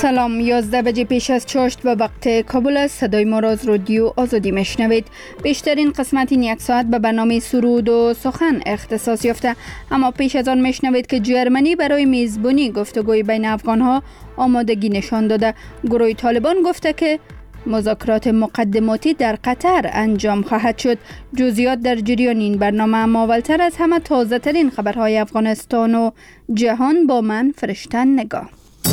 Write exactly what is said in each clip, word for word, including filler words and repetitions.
سلام، یازده بجه پیش از چاشت به وقت کابل است. صدای ما را از رادیو آزادی میشنوید. بیشترین قسمت این یک ساعت به برنامه سرود و سخن اختصاص یافته، اما پیش از آن میشنوید که جرمنی برای میزبانی گفتگوی بین افغانها آمادگی نشان داده. گروه طالبان گفته که مذاکرات مقدماتی در قطر انجام خواهد شد. جزئیات در جریان این برنامه، اما اولتر از همه تازه ترین خبرهای افغانستان و جهان با من فرشتن نگاه.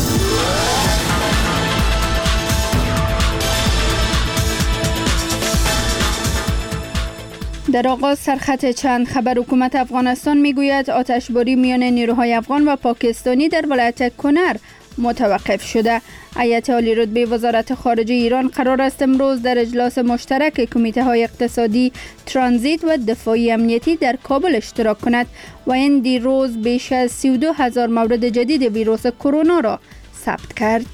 در آغاز سرخط چند خبر. حکومت افغانستان میگوید آتشباری میان نیروهای افغان و پاکستانی در ولایت کنر متوقف شده. هیئت عالی رتبه وزارت خارجه ایران قرار است امروز در اجلاس مشترک کمیته های اقتصادی، ترانزیت و دفاعی امنیتی در کابل اشتراک کند و این دیروز بیش از سی و دو هزار مورد جدید ویروس کرونا را ثبت کرد.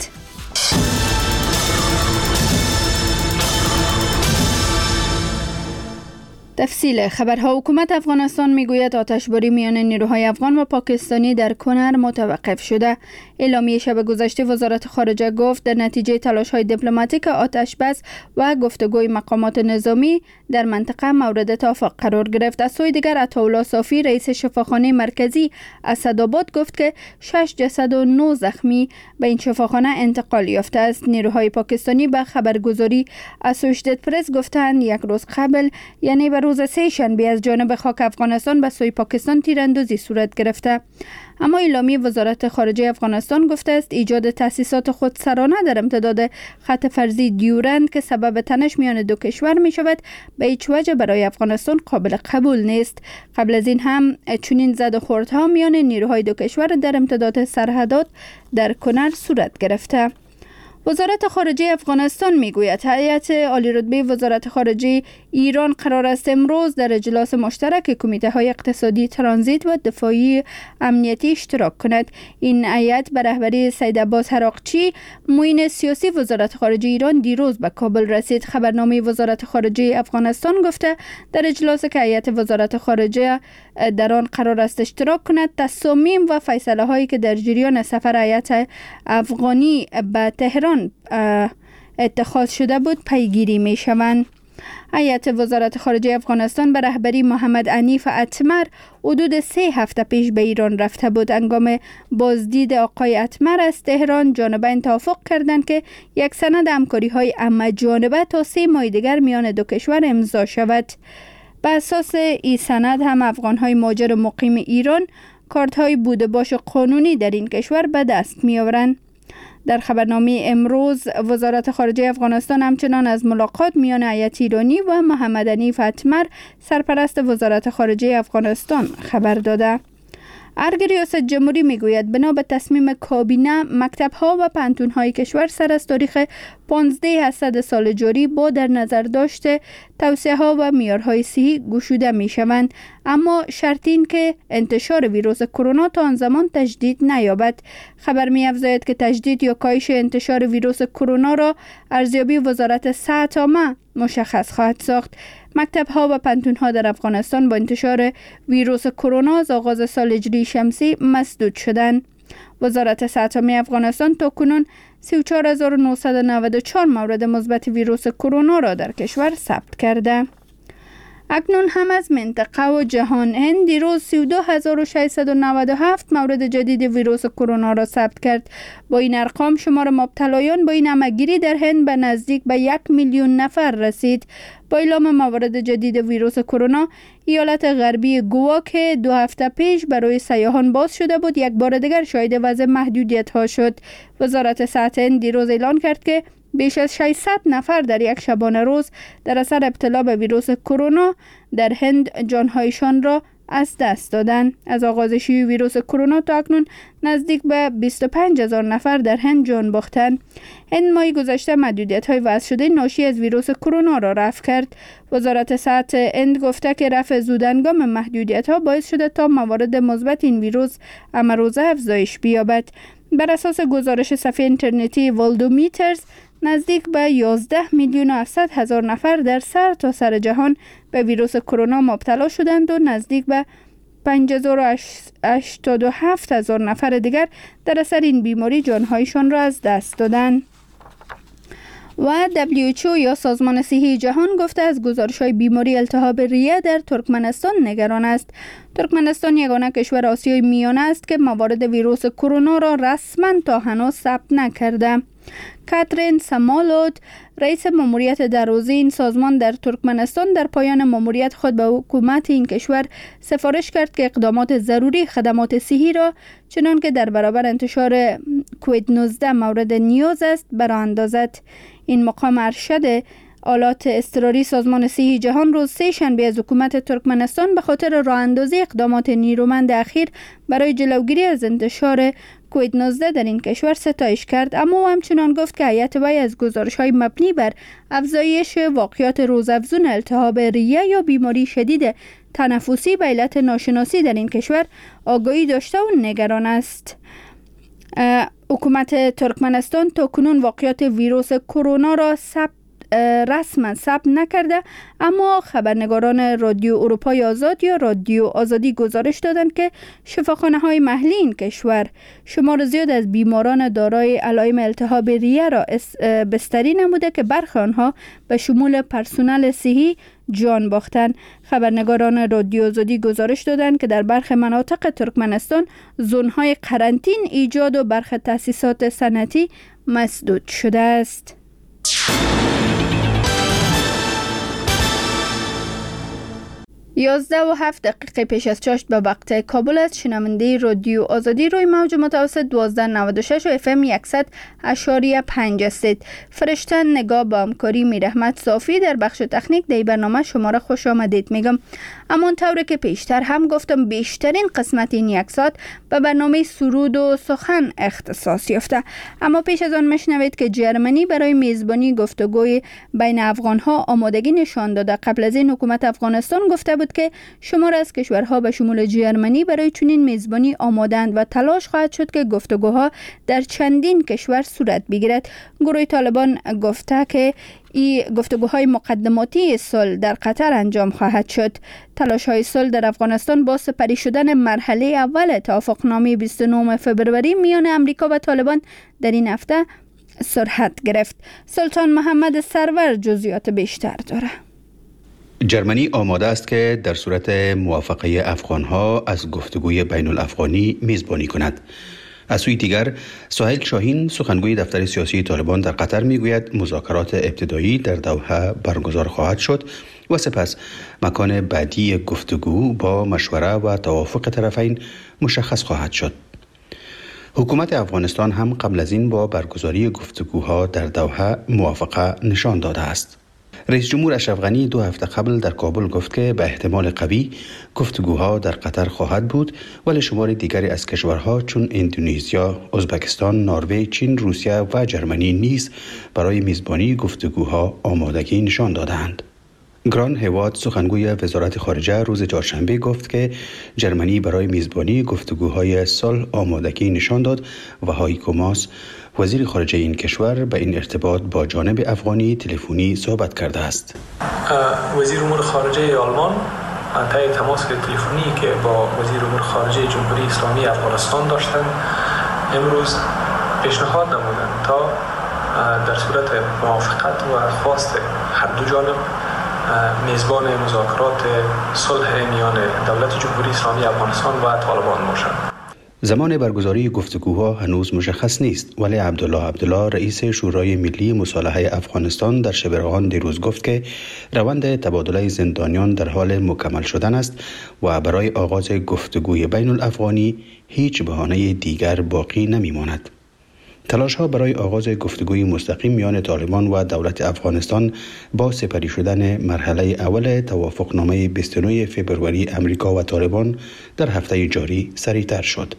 تفصیل خبرها. حکومت افغانستان میگوید آتشباری میان نیروهای افغان و پاکستانی در کنر متوقف شده. اعلامیه شب گذشته وزارت خارجه گفت در نتیجه تلاش‌های دیپلماتیک آتش بس و گفتگوی مقامات نظامی در منطقه مورد توافق قرار گرفت. از سوی دیگر عطاالله صافی رئیس شفاخانه مرکزی اسدآباد گفت که شش جسد و نه زخمی به این شفاخانه انتقال یافته است. نیروهای پاکستانی به خبرگزاری اسوشیتد پرس گفتند یک روز قبل، یعنی به روز سه شنبه، از جانب خاک افغانستان به سوی پاکستان تیراندازی صورت گرفته. اما اعلامیه وزارت خارجه افغانستان گفته است ایجاد تأسیسات خودسرانه در امتداد خط فرضی دیورند که سبب تنش میان دو کشور می شود به هیچ وجه برای افغانستان قابل قبول نیست. قبل از این هم چنین زد و خوردها میان نیروهای دو کشور در امتداد سرحدات در کنر صورت گرفته. وزارت خارجه افغانستان میگوید هیئت عالی رتبه وزارت خارجه ایران قرار است امروز در اجلاس مشترک کمیته های اقتصادی، ترانزیت و دفاعی امنیتی اشتراک کند. این هیئت به رهبری سید عباس هراقچی، معین سیاسی وزارت خارجه ایران، دیروز به کابل رسید. خبرنامه وزارت خارجه افغانستان گفته در اجلاسی که هیئت وزارت خارجه در آن قرار است اشتراک کند، تصامیم و فیصله هایی که در جریان سفر هیئت افغانی به تهران اتخاذ شده بود پیگیری می شوند. هیئت وزارت خارجه افغانستان به رهبری محمد عنیف اتمر حدود سه هفته پیش به ایران رفته بود. هنگام بازدید آقای اتمر از تهران، جانبین توافق کردند که یک سند همکاری های همه جانبه تا سه ماه دیگر میان دو کشور امضا شود. به اساس این سند هم افغان‌های مهاجر مقیم ایران کارت‌های بوده باش قانونی در این کشور به دست می‌آورند. در خبرنامه امروز وزارت خارجه افغانستان همچنان از ملاقات میان هیئت ایرانی و محمد عنیف اتمر، سرپرست وزارت خارجه افغانستان، خبر داده. ارگ ریاست جمهوری میگوید بنا به تصمیم کابینه مکتب‌ها و پانتون‌های کشور سر از تاریخ پانزده اسد سال جاری با در نظر داشته توصیه‌ها و معیارهای صحی گشوده می‌شوند، اما شرط این که انتشار ویروس کرونا تا آن زمان تجدید نیابد. خبر می‌افزاید که تجدید یا کاهش انتشار ویروس کرونا را ارزیابی وزارت صحت عامه مشخص خواهد ساخت. مکتب‌ها و پانتون‌ها در افغانستان با انتشار ویروس کرونا از آغاز سال هجری شمسی مسدود شدند. وزارت صحت عامه افغانستان تاکنون سی و چهار هزار و نهصد و نود و چهار مورد مثبت ویروس کرونا را در کشور ثبت کرده. اکنون هم از منطقه و جهان. هند دیروز سی و دو هزار و ششصد و نود و هفت مورد جدید ویروس کرونا را ثبت کرد. با این ارقام شمار مبتلایان با این همه‌گیری در هند به نزدیک به یک میلیون نفر رسید. با اعلام موارد جدید ویروس کرونا، ایالت غربی گوا که دو هفته پیش برای سیاحان باز شده بود، یک بار دیگر شاهد وضع محدودیت ها شد. وزارت صحت هند دیروز اعلان کرد که بیش از ششصد نفر در یک شبانه روز در اثر ابتلا به ویروس کرونا در هند جانهایشان را از دست دادند. از آغاز شیوع ویروس کرونا تا اکنون نزدیک به بیست و پنج هزار نفر در هند جان باختند. هند ماه گذشته محدودیت‌های وضع شده ناشی از ویروس کرونا را رفع کرد. وزارت صحت هند گفته که رفع زودهنگام محدودیت‌ها باعث شده تا موارد مثبت این ویروس امروزه افزایش بیابد. بر اساس گزارش صفحه اینترنتی والدومیترز، نزدیک به یازده میلیون و هفتصد هزار نفر در سر تا سر جهان به ویروس کرونا مبتلا شدند و نزدیک به پنج هزار و هشتاد و هفت هزار نفر دیگر در اثر این بیماری جانهایشان را از دست دادند. و دبلیو اچ او یا سازمان صحی جهان گفته از گزارش‌های بیماری التهاب ریه در ترکمنستان نگران است. ترکمنستان یگانه کشور آسیای میانه است که موارد ویروس کرونا را رسما تا هنوز ثبت نکرده. کاترین سمالوت رئیس ماموریت در روزی این سازمان در ترکمنستان در پایان ماموریت خود به حکومت این کشور سفارش کرد که اقدامات ضروری خدمات صحی را چنان که در برابر انتشار کووید نوزده مورد نیاز است برآ اندازد. این مقام ارشد آلات اضطراری سازمان صحی جهان روز سه شنبه از حکومت ترکمنستان به خاطر راه اندازی اقدامات نیرومند اخیر برای جلوگیری از انتشار کووید نوزده در این کشور ستایش کرد، اما همچنان گفت که هیئت وی از گزارش‌های مبنی بر افزایش واقعات روزافزون التهاب ریه یا بیماری شدید تنفسی به علت ناشناسی در این کشور آگاهی داشته و نگران است. حکومت ترکمنستان تا کنون واقعات ویروس کرونا را ثبت رسما ثبت نکرده، اما خبرنگاران رادیو اروپای آزاد یا رادیو آزادی گزارش دادند که شفاخانه‌های محلی این کشور شمار زیاد از بیماران دارای علائم التهاب ریه را بستری نموده که برخی آنها به شمول پرسنل صحی جان باختند. خبرنگاران رادیو آزادی گزارش دادند که در برخی مناطق ترکمنستان زون‌های قرنطین ایجاد و برخی تأسیسات صنعتی مسدود شده است. یازده و هفت دقیقه پیش از چاشت به وقت کابل است. شنونده رادیو آزادی روی موج متوسط دوازده نود و شش و اف ام صد اشاریه پنج هستید. فرشتن نگاه با همکاری میرحمت صافی در بخش تکنیک در برنامه شما را خوش آمدید میگم. اما طوری که پیشتر هم گفتم بیشترین قسمت این یک ساعت به برنامه سرود و سخن اختصاص یافته. اما پیش از آن مشنوید که جرمنی برای میزبانی گفتگوی بین افغانها آمادگی نشان داده. قبل از این حکومت افغانستان گفته بود که شمار از کشورها به شمول جرمنی برای چنین میزبانی آمادند و تلاش خواهد شد که گفتگوها در چندین کشور صورت بگیرد. گروه طالبان گفته که این گفتگوهای مقدماتی صلح در قطر انجام خواهد شد. تلاش‌های صلح در افغانستان با سپری شدن مرحله اول توافقنامه بیست و نهم فوریه میان امریکا و طالبان در این هفته سرعت گرفت. سلطان محمد سرور جزئیات بیشتر داره. جرمنی آماده است که در صورت موافقه افغانها از گفتگوی بین الافغانی میزبانی کند. از سوی دیگر سهیل شاهین سخنگوی دفتر سیاسی طالبان در قطر میگوید مذاکرات ابتدایی در دوحه برگزار خواهد شد و سپس مکان بعدی گفتگو با مشوره و توافق طرفین مشخص خواهد شد. حکومت افغانستان هم قبل از این با برگزاری گفتگوها در دوحه موافقه نشان داده است. رئیس جمهور اشرف غنی دو هفته قبل در کابل گفت که به احتمال قوی گفتگوها در قطر خواهد بود، ولی شمار دیگری از کشورها چون اندونزیا، ازبکستان، نروژ، چین، روسیه و جرمنی نیز برای میزبانی گفتگوها آمادگی نشان دادند. گران هواد سخنگوی وزارت خارجه روز چهارشنبه گفت که جرمنی برای میزبانی گفتگوهای صلح آمادگی نشان داد و هایکو ماس وزیر خارجه این کشور به این ارتباط با جانب افغانی تلفنی صحبت کرده است. وزیر امور خارجه آلمان طی تماس تلفنی که با وزیر امور خارجه جمهوری اسلامی افغانستان داشتند امروز پیشنهاد نمودند تا در صورت موافقت و خواست هر دو جانب میزبان مذاکرات صلح میان دولت جمهوری اسلامی افغانستان و طالبان باشند. زمان برگزاری گفتگوها هنوز مشخص نیست، ولی عبدالله عبدالله رئیس شورای ملی مصالحه افغانستان در شبرغان دیروز گفت که روند تبادله زندانیان در حال مکمل شدن است و برای آغاز گفتگوی بین الافغانی هیچ بهانه دیگر باقی نمیماند. تلاش‌ها برای آغاز گفتگوی مستقیم میان طالبان و دولت افغانستان با سپری شدن مرحله اول توافقنامه بیست و نهم فوریه امریکا و طالبان در هفته جاری سریعتر شد.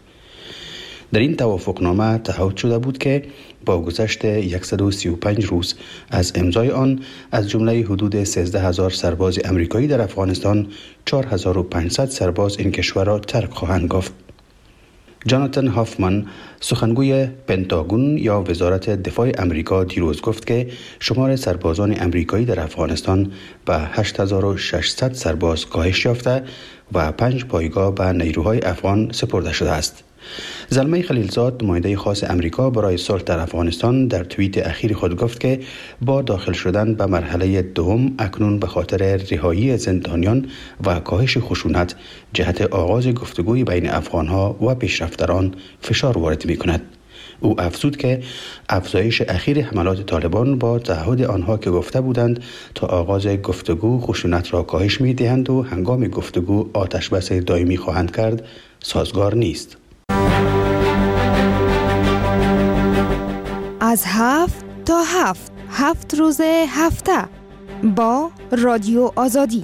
در این توافقنامه تعهد شده بود که با گذشت صد و سی و پنج روز از امضای آن از جمله حدود سیزده هزار سرباز امریکایی در افغانستان چهار هزار و پانصد سرباز این کشور را ترک خواهند گفت. جاناتان هافمان سخنگوی پنتاگون یا وزارت دفاع امریکا دیروز گفت که شمار سربازان امریکایی در افغانستان به هشت هزار و ششصد سرباز کاهش یافته و پنج پایگاه به نیروهای افغان سپرده شده است. زلمه خلیلزاد نماینده خاص امریکا برای صلح در افغانستان در توییت اخیر خود گفت که با داخل شدن به مرحله دوم اکنون به خاطر رهایی زندانیان و کاهش خشونت جهت آغاز گفتگوی بین افغانها و پیشرفتران فشار وارد می کند. او افزود که افزایش اخیر حملات طالبان با تعهد آنها که گفته بودند تا آغاز گفتگو خشونت را کاهش می دهند و هنگام گفتگو آتش بس دائمی خواهند کرد سازگار نیست. از هفت تا هفت هفت روز هفته با رادیو آزادی.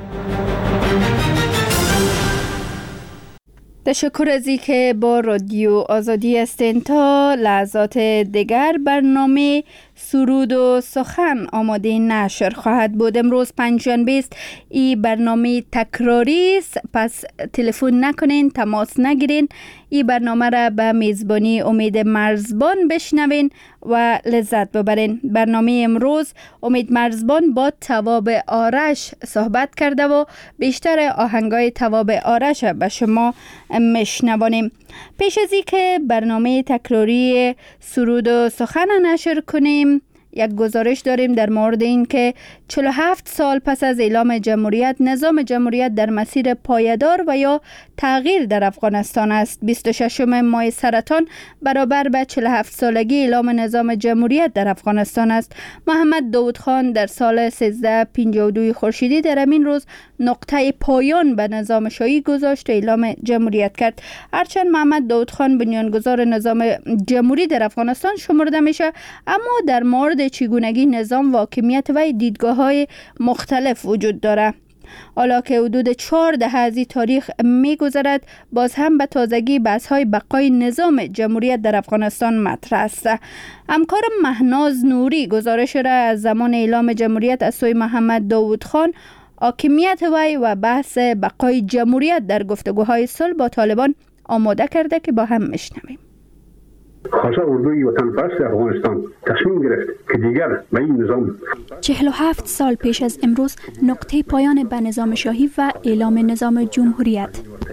تشکر از این که با رادیو آزادی هستین. تا لحظات دیگر برنامه سرود و سخن آماده نشر خواهد بود. امروز پنجشنبه است. این برنامه تکراری است، پس تلفن نکنین، تماس نگیرین. این برنامه را به میزبانی امید مرزبان بشنوین و لذت ببرین. برنامه امروز امید مرزبان با تواب آرش صحبت کرده و بیشتر آهنگای تواب آرش به شما میشنوانیم. پیش از این که برنامه تکراری سرود و سخن نشر کنیم، یک گزارش داریم در مورد این که چهل و هفت سال پس از اعلام جمهوریت، نظام جمهوریت در مسیر پایدار و یا تغییر در افغانستان است. بیست و ششم ماه سرطان برابر به چهل و هفت سالگی اعلام نظام جمهوریت در افغانستان است. محمد داود خان در سال سیزده پنجاه و دو خورشیدی در همین روز نقطه پایان به نظام شاهی گذاشت و اعلام جمهوریت کرد. هرچند محمد داود خان بنیانگذار نظام جمهوری در افغانستان شمرده میشه، اما در مورد چگونگی نظام و حاکمیت و دیدگاه‌های مختلف وجود داره. حالا که حدود چهار دهه از این تاریخ می‌گذرد، باز هم به تازگی بحث‌های بقای نظام جمهوریت در افغانستان مطرح است. همکارم مهناز نوری گزارش را از زمان اعلام جمهوریت از سوی محمد داود خان، حاکمیت وی و بحث بقای جمهوریت در گفتگوهای صلح با طالبان آماده کرده که با هم میشنویم. خاصه اردوی وطن پرست افغانستان تصمیم گرفت که دیگر به این نظام چهل و هفت سال پیش از امروز نقطه پایان به نظام شاهی و اعلام نظام جمهوریت.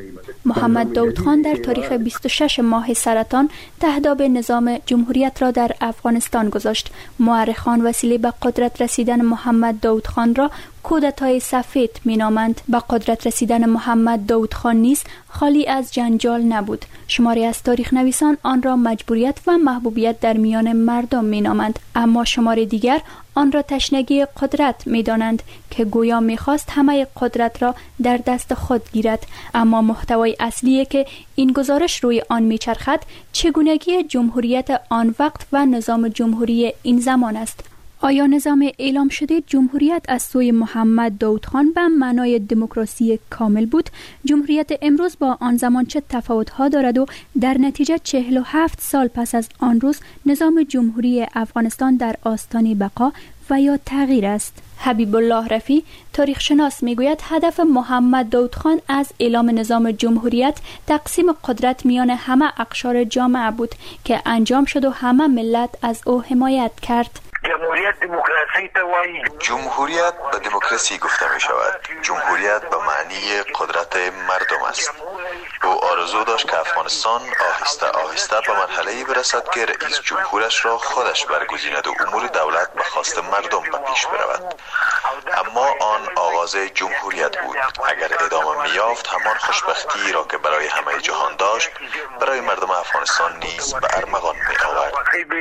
محمد داود خان در تاریخ بیست و شش ماه سرطان تهداب نظام جمهوریت را در افغانستان گذاشت. مورخان وسیله به قدرت رسیدن محمد داود خان را کودتای سفید مینامند. به قدرت رسیدن محمد داود خان نیز خالی از جنجال نبود. شماری از تاریخ نویسان آن را مجبوریت و محبوبیت در میان مردم مینامند، اما شماری دیگر آن را تشنگی قدرت می‌دانند که گویا می‌خواست همه قدرت را در دست خود گیرد. اما محتوای اصلی که این گزارش روی آن می‌چرخد چگونگی جمهوریت آن وقت و نظام جمهوری این زمان است. آیا نظام اعلام شده جمهوریت از سوی محمد داود خان به معنای دموکراسی کامل بود؟ جمهوریت امروز با آن زمان چه تفاوت‌ها دارد و در نتیجه چهل و هفت سال پس از آن روز نظام جمهوری افغانستان در آستانه بقا و یا تغییر است؟ حبیب الله رفی تاریخ شناس میگوید هدف محمد داود خان از اعلام نظام جمهوریت تقسیم قدرت میان همه اقشار جامعه بود که انجام شد و همه ملت از او حمایت کرد. جمهوریت دموکراسی توایی. جمهوریت به دموکراسی گفته می شود. جمهوریت به معنی قدرت مردم است. او آرزو داشت که افغانستان آهسته آهسته به مرحله‌ای برسد که رئیس جمهورش را خودش برگزیند و امور دولت به خواست مردم به پیش برود. اما آن آغاز جمهوریت بود. اگر ادامه می‌یافت همان خوشبختی را که برای همه جهان داشت برای مردم افغانستان نیز به ارمغان می‌آورد.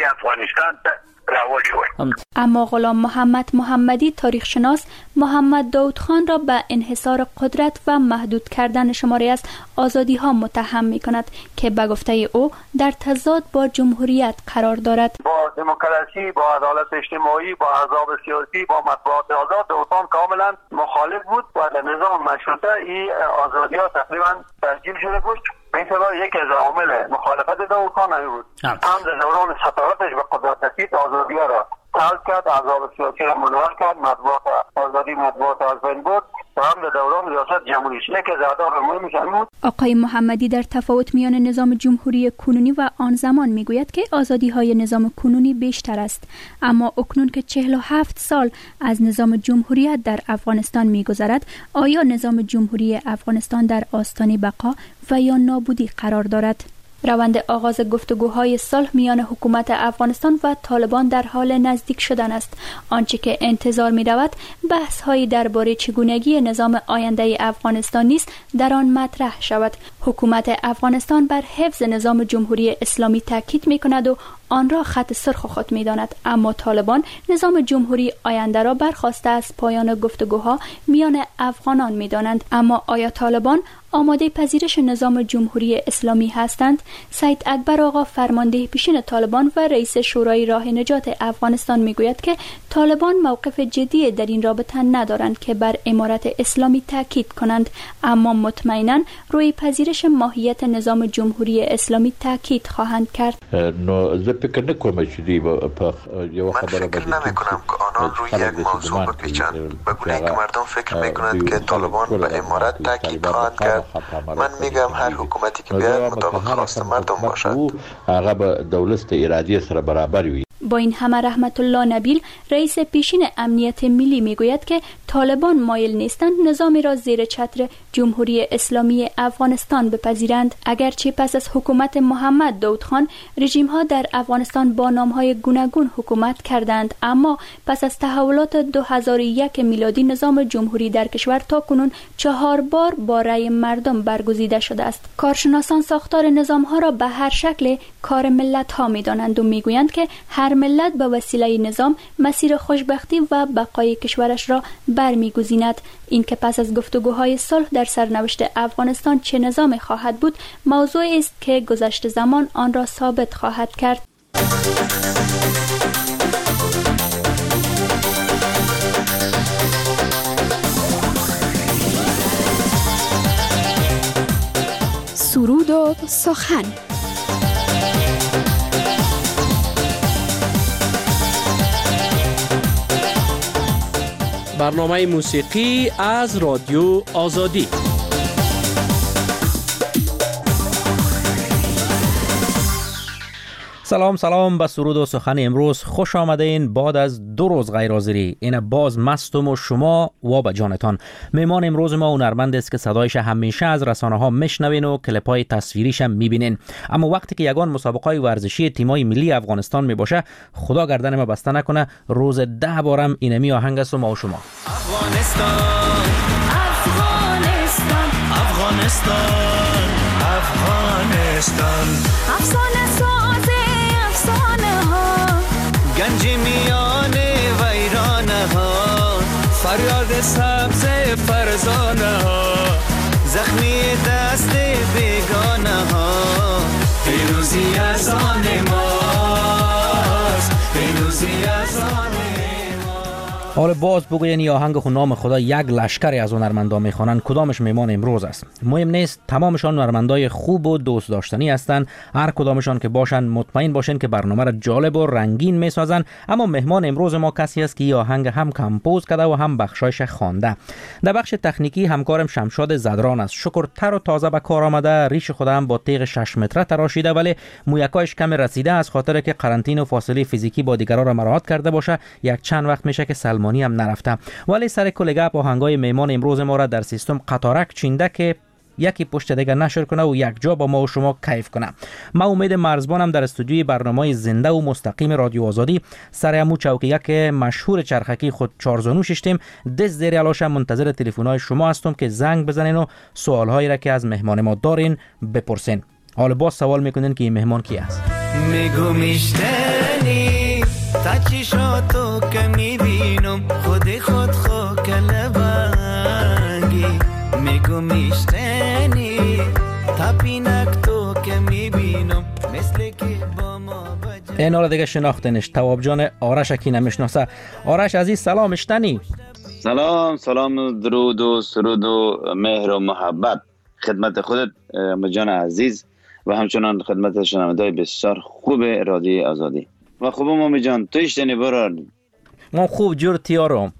اما غلام محمد محمدی تاریخ شناس محمد داود خان را به انحصار قدرت و محدود کردن شماری از آزادی ها متهم می کند که به گفته او در تضاد با جمهوریت قرار دارد. با دموکراسی، با عدالت اجتماعی، با احزاب سیاسی، با مطبوعات آزاد داود خان کاملا مخالف بود و در نظام مشروطه این آزادی ها تقریبا تسجیل شده بود. این سبب یکی از عوامل مخالفت داود خان همین بود. هم در دوران سطارتش به قدرت رسید آزادی ها را حل کرد، احزاب سیاسی را منحل کرد، مطبوعات آزادی مطبوعات از بین برد و هم در دوران ریاست جمهوری شده که زیادار مهمش بود. آقای محمدی در تفاوت میان نظام جمهوری کنونی و آن زمان میگوید که آزادی های نظام کنونی بیشتر است، اما اکنون که چهل و هفت سال از نظام جمهوریت در افغانستان میگذرد، آیا نظام جمهوری افغانستان در آستانه بقا و یا نابودی قرار دارد؟ روند آغاز گفتگوهای صلح میان حکومت افغانستان و طالبان در حال نزدیک شدن است. آنچه که انتظار می رود بحث هایی درباره چگونگی نظام آینده افغانستان نیست در آن مطرح شود. حکومت افغانستان بر حفظ نظام جمهوری اسلامی تاکید می کند و آن را خط سرخ خود می داند، اما طالبان نظام جمهوری آینده را برخواسته از پایان گفتگوها میان افغانان می دانند. اما آیا طالبان آماده پذیرش نظام جمهوری اسلامی هستند؟ سید اکبر آقا، فرمانده پیشین طالبان و رئیس شورای راه نجات افغانستان میگوید که طالبان موقف جدی در این رابطه ندارند که بر امارت اسلامی تاکید کنند، اما مطمئنا روی پذیرش ماهیت نظام جمهوری اسلامی تاکید خواهند کرد. من فکر نمی کنم که آنان روی یک موضوع بپیچند به گونه‌ای که مردم فکر میکنند که طالبان به امارت تاکید خواهند کرد. من میگم هر حکومتی که بیاید مطابق خواست مردم باشد. هغه دولت ارادی سره برابر وي. با این همه رحمت الله نبیل، رئیس پیشین امنیت ملی میگوید که طالبان مایل نیستند نظامی را زیر چتر جمهوری اسلامی افغانستان بپذیرند. اگرچه پس از حکومت محمد داود خان رژیم ها در افغانستان با نام های گوناگون حکومت کردند، اما پس از تحولات دو هزار و یک میلادی نظام جمهوری در کشور تا کنون چهار بار با رأی مردم برگزیده شده است. کارشناسان ساختار نظام ها را به هر شکل کار ملت ها میدانند و میگویند که هر ملت به وسیله نظام مسیر خوشبختی و بقای کشورش را برمیگزیند. این که پس از گفتگوهای صلح در سرنوشت افغانستان چه نظام خواهد بود موضوعی است که گذشت زمان آن را ثابت خواهد کرد. سرود و سخن. برنامه موسیقی از رادیو آزادی. سلام سلام به سرود و سخن امروز. خوش آمدین. بعد از دو روز غیر حاضری این باز مستم و شما و به جانتان. مهمان امروز ما هنرمند است که صدایش همیشه از رسانه ها میشنوین و کلیپ های تصویریش هم میبینین، اما وقتی که یگان مسابقه های ورزشی تیمای ملی افغانستان میباشه خدا گردن ما بسته نکنه روز ده بارم اینمی آهنگ است و ما و شما. افغانستان افغانستان افغانستان افغانستان افسانه ساز افسانه ها گنج میان ویرانه ها فریاد سبز فرزانه ها زخمی دست بیگانه ها پیروزی از آن ماست پیروزی از آن. حالا باز بگوین یا آهنگ خود نام خدا یک لشکری از هنرمندا میخوانند، کدامش میمان امروز است؟ مهم نیست، تمامشان هنرمندای خوب و دوست داشتنی هستند. هر کدامشان که باشن مطمئن باشین که برنامه را جالب و رنگین میسازن. اما مهمان امروز ما کسی است که این آهنگ هم کمپوز کرده و هم بخشایش خوانده. در بخش تکنیکی همکارم شمشاد زدران است. شکر تر و تازه به کار آمده. ریش خودم با تیغ شش متره تراشیده، ولی مویکایش کم رسیده از خاطر که قرنطینه و فاصله فیزیکی با دیگران را مراعات کرده باشه. یک چند وقت میشه که سلمانی هم نرفته، ولی سر کل گپ آهنگای میمان امروز ما را در سیستم قطارک چینده که یکی پشت دیگه نشر کنه و یک جا با ما و شما کیف کنه. ما امید مرزبانم در استودیوی برنامه زنده و مستقیم رادیو آزادی سر امو چوکیه که مشهور چرخکی خود چارزانو ششتیم دست زیر علاشم منتظر تلفن‌های شما هستم که زنگ بزنین و سوالهایی را که از مهمان ما دارین بپرسین. حالا باز سوال میکنین که این مهمان کی است؟ میگو میشتنی تا چشاتو که میبینم خود خود خو کلبانگی میگو میشتنی تا پینک تو که میبینم مثل که با ما بجا. این حالا دیگه شناختنش تواب جان آرش اکی نمیشناسه. آرش عزیز سلام اشتنی. سلام سلام درود و سرود و مهر و محبت خدمت خودت مجان عزیز و همچنان خدمت شنونده‌های بسیار خوب رادیو آزادی. و خوب مامی جان تو اشتنی برار ما خوب جور تیارم.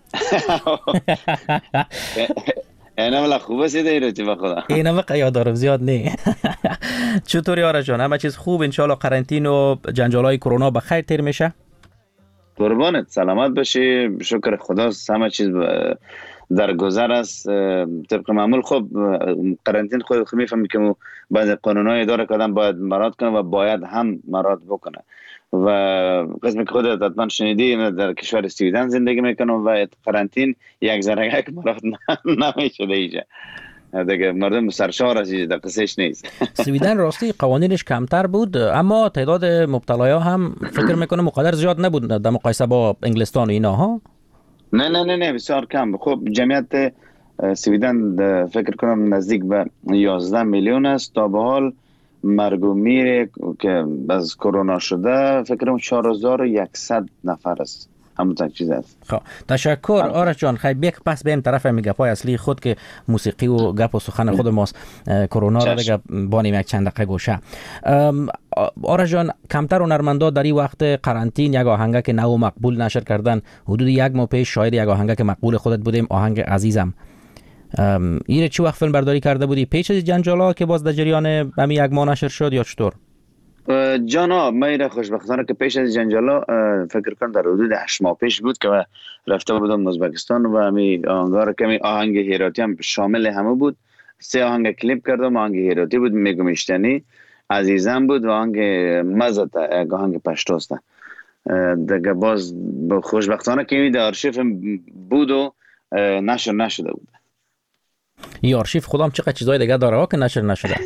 اینا ولی خوبه سیده ایرو چی بخدا اینا وقت یاد دارم زیاد نه. چطوری آرش جان؟ همه چیز خوب انشالله قرنطین و جنجالای کرونا به خیر تیر میشه؟ قربانت سلامت باشی شکر خدا همه چیز در گذر است طبق معمول. خب قرنطین خود خود میفهمی که بعضی قانونای داره که آدم باید مراد کنه و باید هم مراد بکنه و قسمی که خودت حتما شنیدی در کشور سویدن زندگی میکنم و قرنطین یک ذره یک مراد نمیشه دیگه دیگه مردم سرشار از در قصهش نیست. سویدن راستی قوانینش کمتر بود اما تعداد مبتلایان هم فکر میکنم مقدار زیاد نبود در مقایسه با انگلستان و اینا ها. نه نه نه نه بسیار کم. خب جمعیت سویدن فکر کنم نزدیک به یازده میلیون است تا به حال مرگ و میر که از کرونا شده فکر کنم چهار هزار و صد نفر است. همون تک چیز است. خب تشکر آرش جان. خیلی بیک پس بریم طرف میگه پای اصلی خود که موسیقی و گپ و سخن خود ماست. کرونا را دیگه بانیم یک چند دقیقه گوشه. آرش جان کمتر هنرمندا در این وقت قرنطین یک آهنگ که نو مقبول نشر کردن. حدود یک ماه پیش شاید یک آهنگ که مقبول خودت بودیم آهنگ عزیزم. این چه وقت فیلم برداری کرده بودی؟ پیش از جنجالا که باز در جریان همین یک ماه نشر شد یا چطور؟ جانا میره خوشبختانه که پیش از جنجالا فکر کنم در حدود هشت ماه پیش بود که رفته بودم ازبکستان و همین آهنگا که می آهنگ هیراتی هم شامل همه بود. سه آهنگ کلیپ کردم. آهنگ هیراتی بود، میگمشتنی، عزیزم بود و آهنگ مزت آهنگ پشتوسته. دیگه باز خوشبختانه که در آرشیف بود و نشر نشده بود. این آرشیف خودم چقدر چیزای دیگه داره ها که نشر نشده.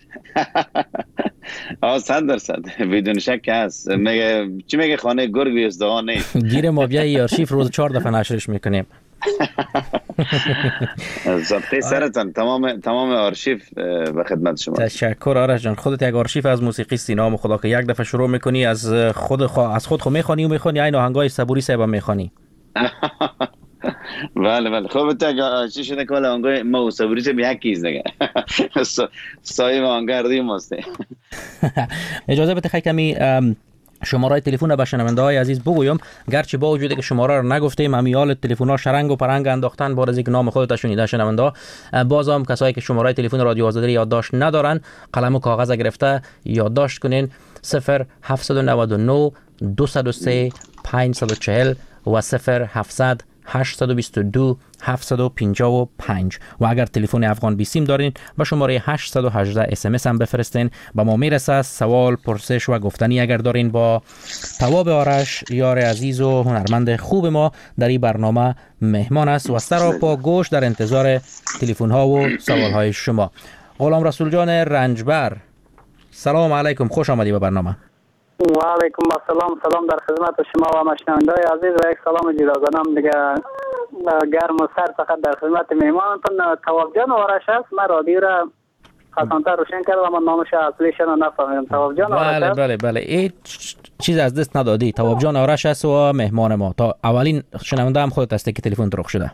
آه صد درصد بدون شک هست. میگه چی میگه خانه گرگ و ازدهان نیست. گیر ما بیا این آرشیف روز چهار دفعه نشرش میکنیم. صدقه سرتان تمام تمام آرشیف به خدمت شما. تشکر آرش جان. خودت یک آرشیف از موسیقی سینام خدا که یک دفعه شروع میکنی از خود خو... از خود خو میخوانی و میخوانی این آهنگای صبوری صاحب میخوانی. بله بله. خب تا چی شده که آهنگای ما صبوری صاحب یکیز دیگه سایه آهنگردی ماست. اجازه بده کمی شماره تلفن به شنونده‌های عزیز بگویم گرچه با وجود که شماره رو نگفتیم امیال تلفن‌ها شرنگ و پرنگ انداختن بعد از اینکه نام خودت شنیده شنونده بازم کسایی که شماره تلفن رادیو آزادی یادداشت ندارن قلم و کاغذ گرفته یادداشت کنین صفر هفت نه نه دو صفر سه پنج چهار صفر و صفر هفتصد هشت دو دو هفت پنج پنج و اگر تلفن افغان بیسیم دارین به شماره هشت یک هشت اس ام اس هم بفرستین. به ما میرسه سوال پرسش و گفتنی اگر دارین با تواب آرش یار عزیز و هنرمند خوب ما در این برنامه مهمان است و سر و پا گوش در انتظار تلفن ها و سوال های شما. غلام رسول جان رنجبر سلام علیکم، خوش آمدی به برنامه. و علیکم السلام. سلام در خدمت شما و مشنونده‌های عزیز و یک سلام جداگانم دیگه گرم و سر فقط در خدمت میهمانتون تواب جان آرش است. من رادیو را خاصان‌تر روشن کردم اما نامش اصلیش رو نفهمیدم. تواب جان آرش بله است. بله بله این چیز از دست ندادی. تواب جان آرش است و مهمان ما. تا اولین شنونده هم خودت هستی که تلفن طرق شده.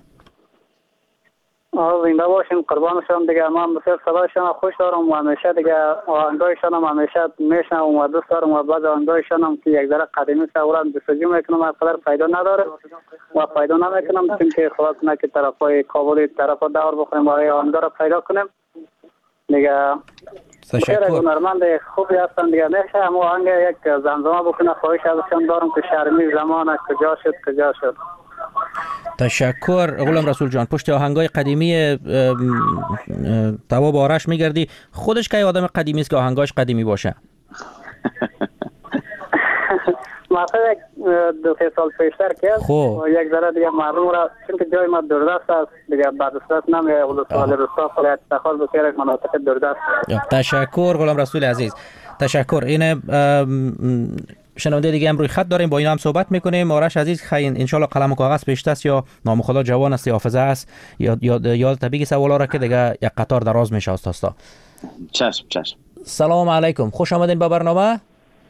زنده باشین قربانشون دیگه. من بسیار صدایشان خوش دارم و همیشه دیگه آهنگایشان هم همیشه میشنوم و دوست دارم و بعض آهنگایشان هم که یک ذره قدیمی است اولم جستجو میکنم از قدر پیدا نداره و پیدا نمیکنم چون که خدا کنه که طرفای کابل طرفا دور بخوریم و آهنگا را پیدا کنیم دیگه. بسیار هنرمند خوبی هستن دیگه. میشه هم آهنگ یک زمزمه بکنه خواهش ازشان دارم که شرمی زمان کجا شد کجا شد. تشکر غلام رسول جان. پشت آهنگای قدیمی تواب آرش میگردی. خودش که آدم قدیمی است که آهنگاش قدیمی باشه. مثلا یک دو سه سال پیشتر که خب یک ذره دیگه معلوم را چون که جای ما دوردست است دیگه بعد دست نمیه اول سال روستا فعالیت تخال بسیار یک مناطق دوردست. تشکر غلام رسول عزیز. تشکر. این شنونده دیگه هم روی خط داریم با اینا هم صحبت میکنیم. آرش عزیز خیلی ان شاء الله قلم و کاغذ پیش است یا نام خدا جوان است یا حافظه است یا یا یا طبیعی سوالا را که دیگه یک قطار دراز میشه استاد. چشم چشم. سلام علیکم، خوش آمدین به برنامه.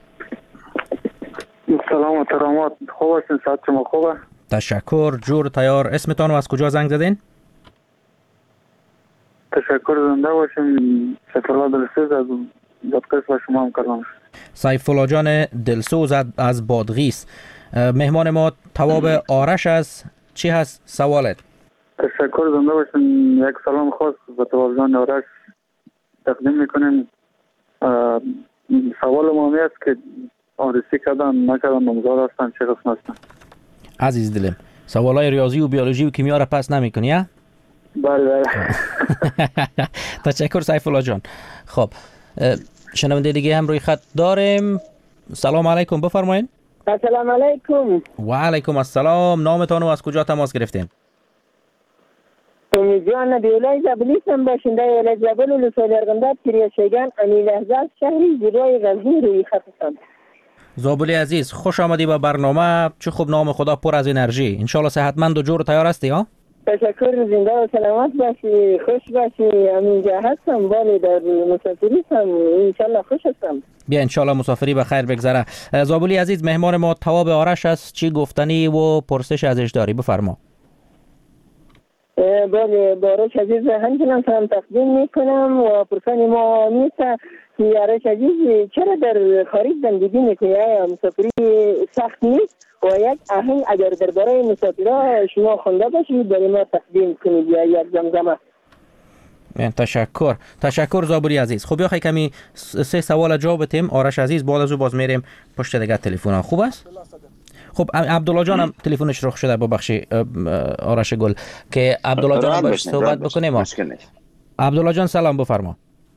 سلام و ترامات. خوب هستین؟ صحت شما خوبه؟ تشکر. جور تیار. اسمتان و از کجا زنگ زدین؟ تشکر. زنده باشین. شکرالله دلسوز از دادقیس با شما هم کردم. سیف الله جان دلسوز از بادغیس. مهمان ما تواب آرش است. چی هست سوالت؟ تشکر، زنده باشین. یک سلام خاص به تواب جان آرش تقدیم میکنیم. سوال ما است که آرسی کردن نکردن نامزاد هستن چه قسم هستن؟ عزیز دلم سوالای ریاضی و بیولوژی و کیمیا را پس نمیکنی ها؟ بله بله. تشکر سیف الله جان. خب شنونده دیگه هم روی خط داریم. سلام علیکم، بفرمایید. سلام علیکم. و علیکم السلام. نامتان و از کجا تماس گرفتین؟ امیدوارم دیولای زبلیس هم باشین. دیولای زبل و لسول ارغنداب کریشگان امی لحظات شهری زیبای غزنی روی خط هستم. زابلی عزیز خوش آمدی به برنامه. چه خوب، نام خدا پر از انرژی. انشالله صحتمند و جور تیار هستی ها؟ تشکر، زنده و سلامت باشی، خوش باشی. همینجا هستم، بالی در مسافری هستم، انشالله خوش هستم. بیا انشالله مسافری به خیر بگذره. زابلی عزیز مهمان ما تواب آرش است. چی گفتنی و پرسش ازش داری؟ بفرما. بله باروش عزیز همچنان سلام تقدیم میکنم و پرسان ما میسه که آرش عزیز چرا در خارج زندگی میکنی؟ آیا مسافری سخت نیست؟ و یک آهنگ اگر درباره مسافرها شما خونده باشید برای ما تقدیم کنید یا یک زمزمه. تشکر تشکر زابری عزیز. خب یا کمی سه سوال جواب بدیم آرش عزیز، بعد از او باز میریم پشت دیگه تلفن ها. خوب است؟ خب عبدالله جان هم تلفنش رخ شده، ببخشید آرش گل که عبدالله جان باش صحبت بکنیم. ما عبدالله جان سلام، بفرما.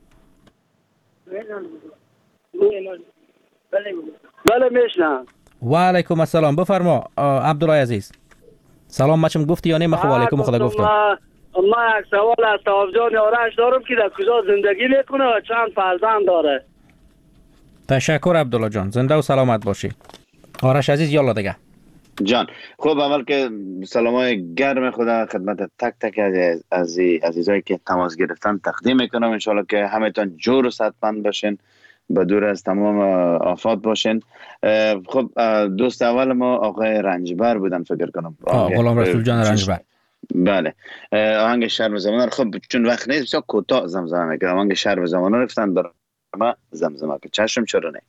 بله میشنم. و علیکم السلام، بفرما عبدالله عزیز. سلام مچم گفتی یا نه؟ مخو علیکم خدا گفتم. ما یک سوال از تواب جان آرش دارم که در کجا زندگی میکنه و چند فرزند داره. تشکر عبدالله جان، زنده و سلامت باشی. آرش عزیز یالا دیگه جان. خب اول که سلامای گرم خدا خدمت تک تک از از عزیزایی که تماس گرفتن تقدیم میکنم. انشالله که همتون جور و صحتمند باشین، به دور از تمام آفات باشین. خب دوست اول ما آقای رنجبر بودن فکر کنم، غلام رسول جان رنجبر. بله آهنگ شرم زمان. خب چون وقت نیست بسیار کوتاه زمزمه میکنم. آهنگ شرم زمان رفتن بر ما زمزمه که چشم چرا نه.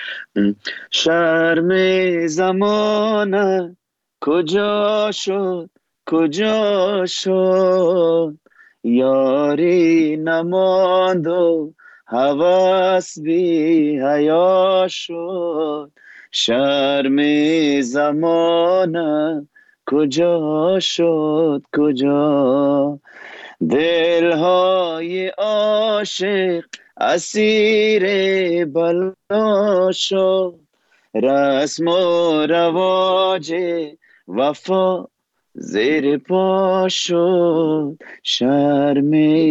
شرم زمانه کجا شد کجا شد، یاری نماند و هوس بی حیا شد. شرم زمانه کجا شد کجا، دلهای عاشق اسیر بلا شد. رسم و رواج وفا زیر پا شد. شرم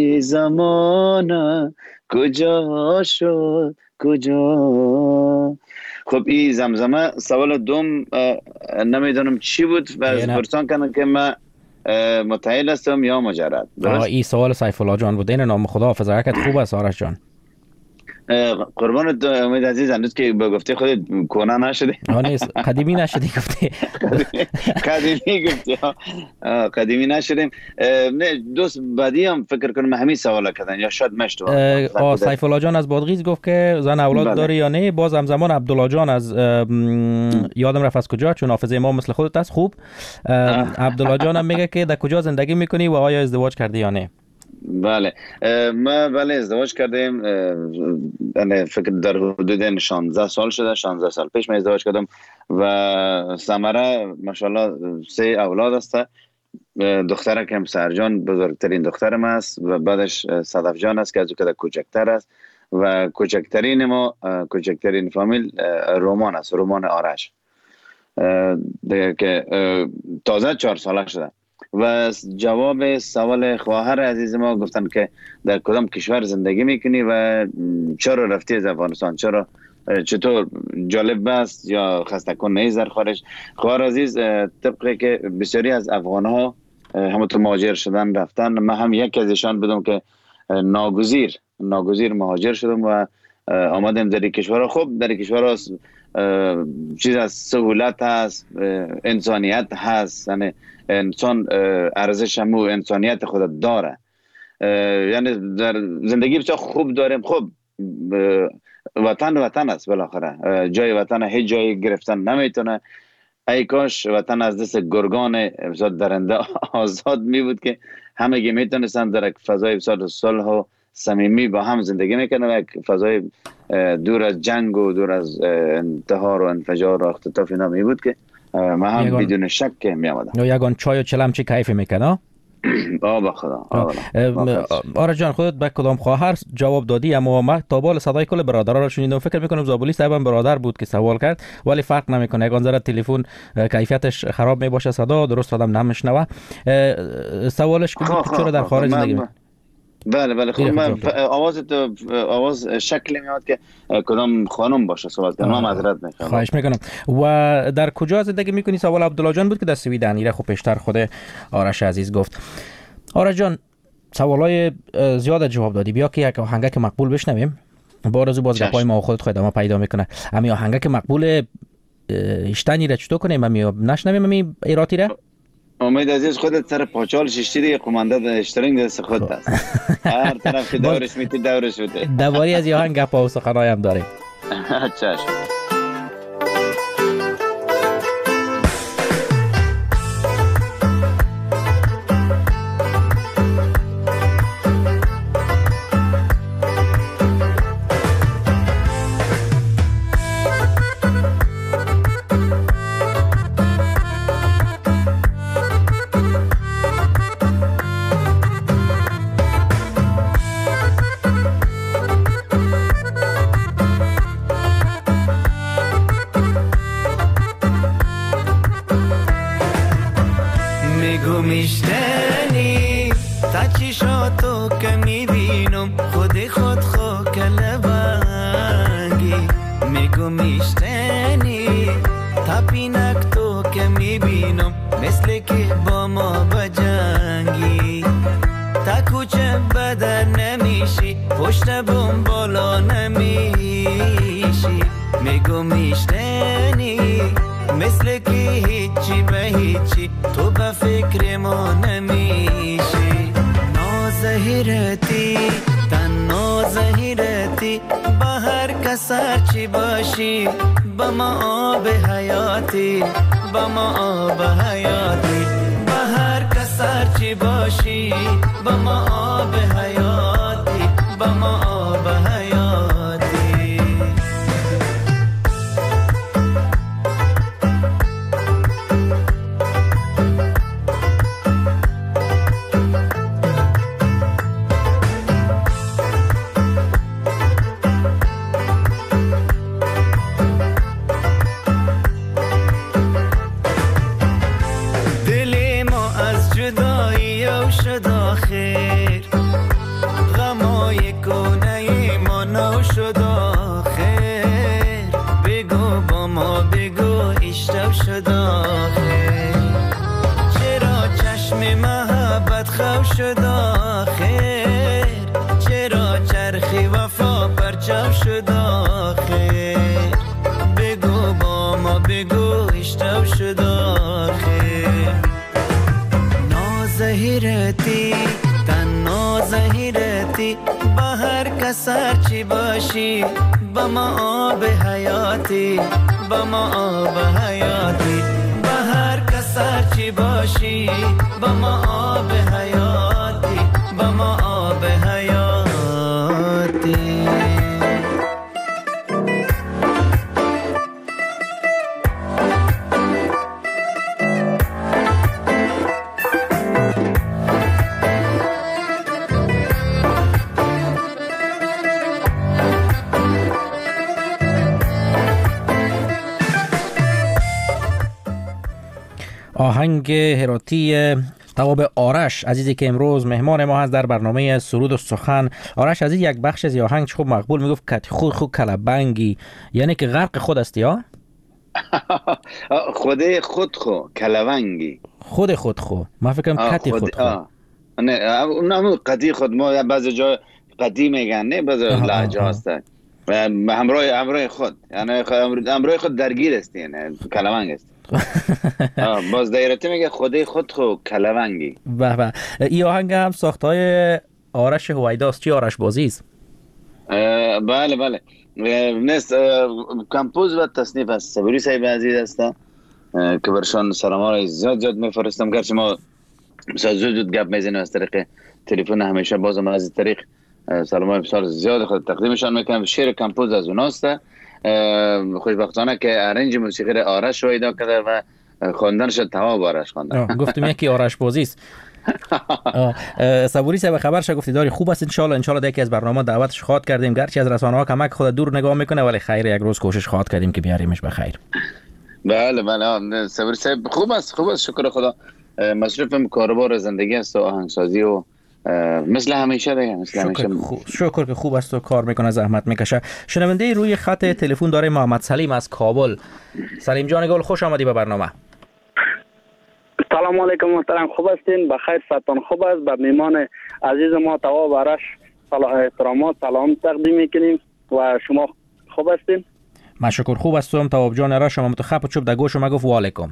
زمانه کجا شد کجا. خب این زمزمه. سوال دوم نمیدونم چی بود و پرسان کنم که من متعهل هستم یا مجرد. این سوال سیف الله جان بود. این نام خدا حافظ حرکت خوب است آرش جان. قربانت امید عزیز، هنوز که با گفته خودت کهنه نشدی؟ آه نیست، قدیمی نشدی گفتی. قدیمی گفتی قدیمی نشدیم. نه دوست بعدی هم فکر کنم همین سوالا کردن یا شاید مشتو. آه سیف الله جان از بادغیس گفت که زن اولاد بله. داری یا نه. باز همزمان عبدالله جان از یادم رفت از کجا، چون حافظه ما مثل خودت است خوب. عبدالله جان هم میگه که در کجا زندگی میکنی و آیا ازدواج کردی یا نه؟ بله ما بله ازدواج کردیم. انا فکر در حدود شانزده سال شده. شانزده سال پیش من ازدواج کردم و ثمره ماشاءالله سه اولاد است. دخترم که سرجان بزرگترین دخترم است و بعدش صدف جان است که از او که کوچکتر است و کوچکترین ما کوچکترین فامیل رومان است، رومان آرش دیگه که تازه چهار ساله شده. و جواب سوال خواهر عزیز ما گفتن که در کدام کشور زندگی میکنی و چرا رفتی از افغانستان، چرا چطور جالب است یا خسته کن نیست در خارج. خواهر عزیز طبقی که بسیاری از افغان ها همونطور مهاجر شدن رفتن، من هم یک ازشان بودم که ناگزیر ناگزیر مهاجر شدم و آمدم در کشور. خوب در کشور چیز از سهولت هست، انسانیت هست، یعنی انسان ارزش هم و انسانیت خود داره. یعنی در زندگی بسیار خوب داریم. خب وطن وطن است بالاخره، جای وطن هیچ جایی گرفتن نمیتونه. ای کاش وطن از دست گرگان بسیار درنده آزاد می بود که همگی میتونستن در یک فضای بسیار صلح و صمیمی با هم زندگی میکنه و یک فضای دور از جنگ و دور از انتحار و انفجار و اختطاف اینا می بود که ما هم یگان... بدون شک می آمدم. یگان چای و چلم چی کیف میکنه؟ آه با خدا. آرش جان خودت به کدام خواهر جواب دادی؟ اما ما تا بال صدای کل برادرها رو شنیدم. فکر میکنم زابلی صاحب هم برادر بود که سوال کرد، ولی فرق نمیکنه. یگان ذره تلفن کیفیتش خراب میباشه، صدا درست آدم نمیشنوه. سوالش که بود چرا در خارج زندگی میکنی؟ بله بله خب من آواز تو آواز شکلی میاد که کدام خانم باشه صحبت کنم. من معذرت میخوام. خواهش میکنم. و در کجا زندگی میکنی؟ سوال عبدالله جان بود که در سویدن. ایره خب پیشتر خود آرش عزیز گفت. آرش جان سوالای زیاد جواب دادی. بیا که یک آهنگک مقبول بشنویم. با آرزو باز گپای ما خودت خود ما پیدا میکنه. امی آهنگک مقبول اشتنی را چطور کنیم؟ امی نشنویم امی ایراتی را؟ امید عزیز خودت سر پاچال ششتی دیگه قمانده اشترینگ دست خودت است. هر طرف که دورش میتی دورش بوده. دواری از یهان گپا و سخنای هم داریم. چشم. میشتنی تا چشاتو که میبینم خود خود خو کلبنگی. میگو میشتنی تا پینک تو که میبینم مثل که با ما بجنگی. تا کوچه بدر نمیشی پشت بوم بالا نمیشی. میگو میشتنی مثل که هیچی به هیچی تو به فکر ما نمیشی. نازهیرتی تن نازهیرتی با هر کسر چی باشی با ما آب حیاتی با ما آب حیاتی. با هر کسر چی باشی با ما آب حیاتی با ما آب حیاتی. شد آخر چرا چرخی وفا پرچم شد آخر. بگو با ما بگو اشتب شد آخر. نازهیرتی تن نازهیرتی با هر کسر چی باشی با ما آب حیاتی با ما آب حیاتی. با هر کسر چی باشی با ما آب حیاتی با ما آب حیاتی. آهنگ هراتی تواب آرش عزیزی که امروز مهمان ما هست در برنامه سرود و سخن. آرش عزیز یک بخش از آهنگ خوب مقبول میگفت کت خود خود کلبنگی، یعنی که غرق خود است یا خود خود خو کلبنگی خود خود خو من فکرم کتی خود خو نه نه قدی خود ما بعضی جا قدی میگن نه بعضی لهجه هست همراه همراه خود یعنی همراه خود درگیر است یعنی کلبنگ است. باز دایرتی میگه خودی خود خو کلبنگی. به به. این آهنگ هم ساختای آرش هویداست. چی آرش بازی است؟ بله بله نیست کمپوز و تصنیف است. صبوری صاحب عزیز هستن که برشان سلام را زیاد زیاد میفرستم، گرچه ما بسیار زود زود گپ میزنیم از طریق تلفن، همیشه بازم از طریق سلام های بسیار زیاد خود تقدیمشان میکنم. شعر کمپوز از اوناست. خوشبختانه که ارنج موسیقی را آرش رو ایدا کرده و خواندنش تواب آرش خوانده. گفتم یکی آرش بازی است. صبوری صاحب خبر شد گفتی داری خوب است، ان شاء الله ان شاء الله دیگه از برنامه دعوتش خواهد کردیم، گرچه از رسانه ها کمک خود دور نگاه میکنه ولی خیر یک روز کوشش خواهد کردیم که بیاریمش به خیر. بله بله صبوری صاحب خوب است خوب است شکر خدا. مصروف کاروبار زندگی است و آهنگسازی و مثل همیشه دیگه مثل همیشه. شکر که خوب است و کار میکنه، زحمت میکشه. شنونده روی خط تلفن داره محمد سلیم از کابل. سلیم جان گل خوش آمدی به برنامه. سلام علیکم محترم، خوب هستین؟ بخیر صحتان خوب است؟ به میمان عزیز ما تواب آرش احترامات سلام تقدیم میکنیم و شما خوب هستین؟ من شکر خوب هستم. تواب جان آرش شما متخب چوب در گوش ما گفت و علیکم.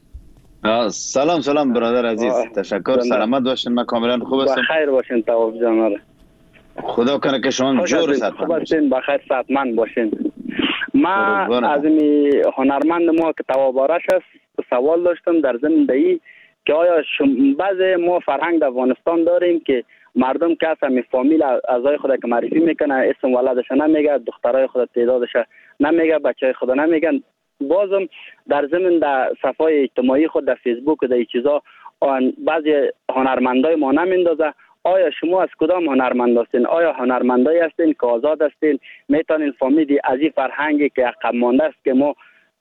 سلام سلام برادر عزیز، تشکر، سلامت باشین. من کاملا خوب هستم. بخیر باشین تواب جان. خدا کنه که شما جور خوب هستین، بخیر صحتمند باشین. من از این هنرمند ما که تواب آرش است سوال داشتم در ضمن ای که آیا بعضی ما فرهنگ در افغانستان داریم که مردم که اصلا فامیل اعضای خود که معرفی میکنه اسم ولدش نمیگه، دخترای خود تعدادش نمیگه، بچهای خود نمیگن. بازم در ضمن در صفحه اجتماعی خود در فیسبوک و در این چیزا بعضی هنرمندای ما نمیندازه. آیا شما از کدام هنرمند هستین؟ آیا هنرمندایی هستین که آزاد هستین میتونین فامیلی از این فرهنگی که عقب مانده است که ما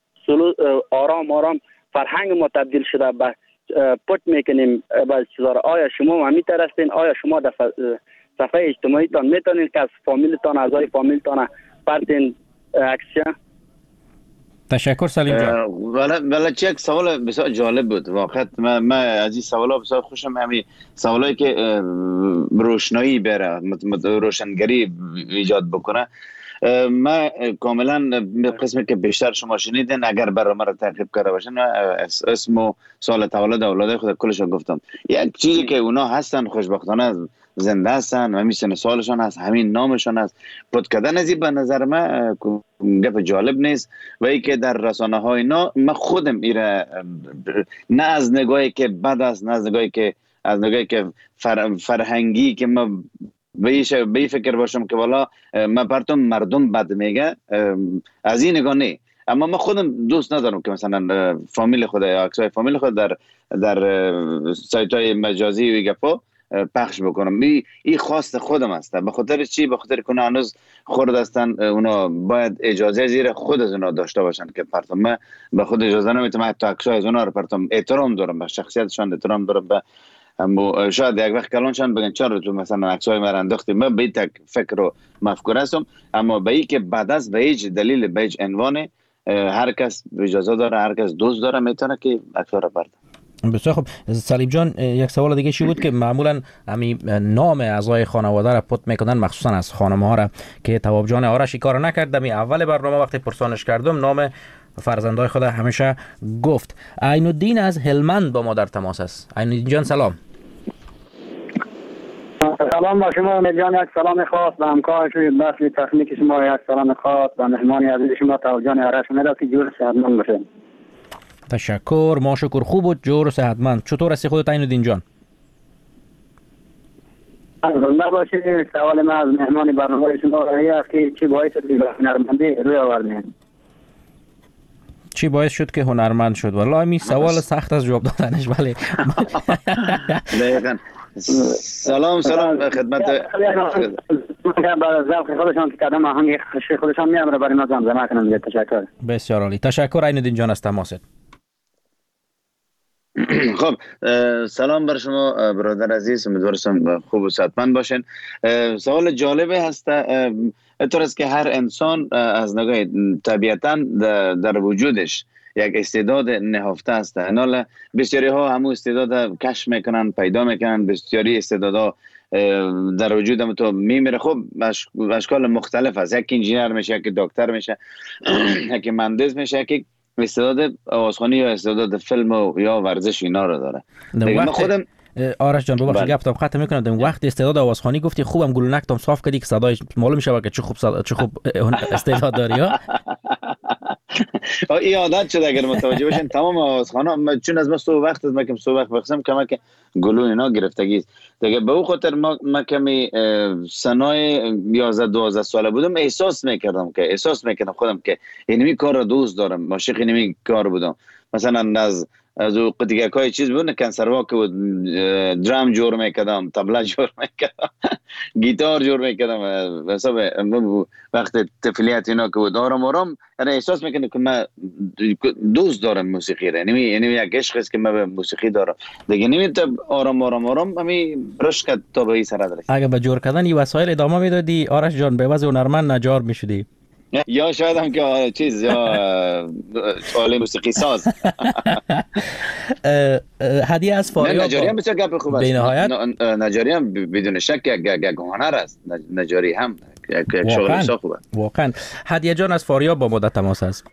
آرام آرام فرهنگ ما تبدیل شده به پت میکنیم بعضی چیزا را، آیا شما هم میتر هستین؟ آیا شما در صفحه اجتماعی تان میتونین که از فامیلتان اعضای فامیلتان پرتین عکسیا؟ تشکر سلیم جان. ولی ولی چه یک سوال بسیار جالب بود واقعا. من, من از این سوالا بسیار خوشم، همین سوالایی که روشنایی بره، روشنگری ایجاد بکنه. من کاملا قسمی که بیشتر شما شنیدین اگر برای مرا تعقیب کرده باشین اسم و سال تولد اولاد خود کلش رو گفتم. یک چیزی که اونا هستن خوشبختانه زنده هستن و میسن سالشان هست، همین نامشان هست. پد کردن از این به نظر من گپ جالب نیست و ای که در رسانه های اینا من خودم ایره نه از نگاهی که بد است، نه از نگاهی که از نگاهی که فر، فرهنگی که من به به فکر باشم که والا من براتون مردم بد میگه، از این نگاه نه. اما من خودم دوست ندارم که مثلا فامیل خود یا عکسای فامیل خود در در سایت های مجازی و گپا پخش بکنم. این ای خواست خودم است. به خاطر چی؟ به خاطر که هنوز خرد هستن، اونا باید اجازه زیر خود از اونا داشته باشن که پرتم. من به خود اجازه نمیتونم حتی عکسای از اونا رو پرتم. احترام دارم به شخصیتشان، احترام دارم به اما شاید یک وقت کلانشان بگن چرا تو مثلا عکسای من انداختی. من به این تک فکر و مفکوره هستم، اما به این که بعد از به هیچ دلیل به هیچ عنوان هر کس اجازه داره، هر کس دوست داره میتونه که عکس‌ها رو برده. بسیار خوب سلیم جان، یک سوال دیگه چی بود که معمولا همین نام اعضای خانواده را پت میکنن، مخصوصا از خانم‌ها را، که تواب جان آرش کار نکرد. می اول برنامه وقتی پرسانش کردم نام فرزندای خود همیشه گفت. عین الدین از هلمند با ما در تماس است. عین الدین جان سلام. سلام با شما امید جان، یک سلام خاص به همکار شوی بخش تکنیک شما، یک سلام خاص به مهمان عزیز شما تواب جان آرش. می‌دونید که جور صحتمند باشین. تشکر، ما شکر خوب و جور و صحتمند. چطور هستی خودت عین الدین جان؟ زنده باشید. سوال من از مهمان برنامه شما این است که چی باعث شد که هنرمندی روی آوردین؟ چی باعث شد که هنرمند شد؟ والله می سوال سخت از جواب دادنش، ولی دقیقاً. سلام سلام خدمت بعد از ذوق خودشان که قدم آهنگ خودشان میامره برای ما زمزمه کنم. تشکر. بسیار عالی. تشکر عین الدین جان از تماست. خب سلام بر شما برادر عزیز، امیدوارم خوب و صحتمند باشین. سوال جالبه هست. اینطور است که هر انسان از نگاه طبیعتاً در وجودش یک استعداد نهفته است. حالا بسیاری ها همون استعداد کشف میکنن، پیدا میکنن. بسیاری استعدادها در وجود هم تو میمیره. خب اشکال مختلف است. یک انجینر میشه، یک دکتر میشه، یک مهندس میشه، یک استعداد آوازخوانی یا استعداد فیلم و یا ورزش اینا رو داره. وقت, خودم آرش جان ببخشید گفتم قطع میکنم. در وقت استعداد آوازخوانی گفتی خوبم گلولک تام صاف کردی که صدای معلوم میشه که چه خوب صدا... چه خوب استعداد داری ها. این عادت شده اگر متوجه باشین تمام آوازخوانا، چون از ما صبح وقت از ما کم صبح وقت بخسم کما که گلو اینا گرفتگی است دیگه. به او خاطر ما ما کمی سنای یازده دوازده ساله بودم احساس میکردم که احساس میکردم خودم که اینمی کار رو دوست دارم، عاشق اینمی کار بودم. مثلا از از او قطعه چیز بود، کنسروا که بود درام جور میکردم، تبله جور میکردم، گیتار جور میکردم. حساب وقت طفولیت اینا که بود آرام آرام انا احساس میکنم که من دوست دارم موسیقی را. یعنی یعنی یک عشق است که من به موسیقی دارم دیگه. نمیتونم آرام آرام آرام همین رشد کرد تا به این سر رسید. اگه به جور کردن این وسایل ادامه میدادی آرش جان به وضع هنرمند نجار میشدی. یا شاید هم که چیز یا عالم موسیقی ساز. هدیه از فاریاب. نجاری هم بسیار گپ خوب است. بینهایت نجاری هم بدون شک یک هنر است. نجاری هم یک شغل بسیار خوبه. واقعا. هدیه جان از فاریاب با ما در تماس است.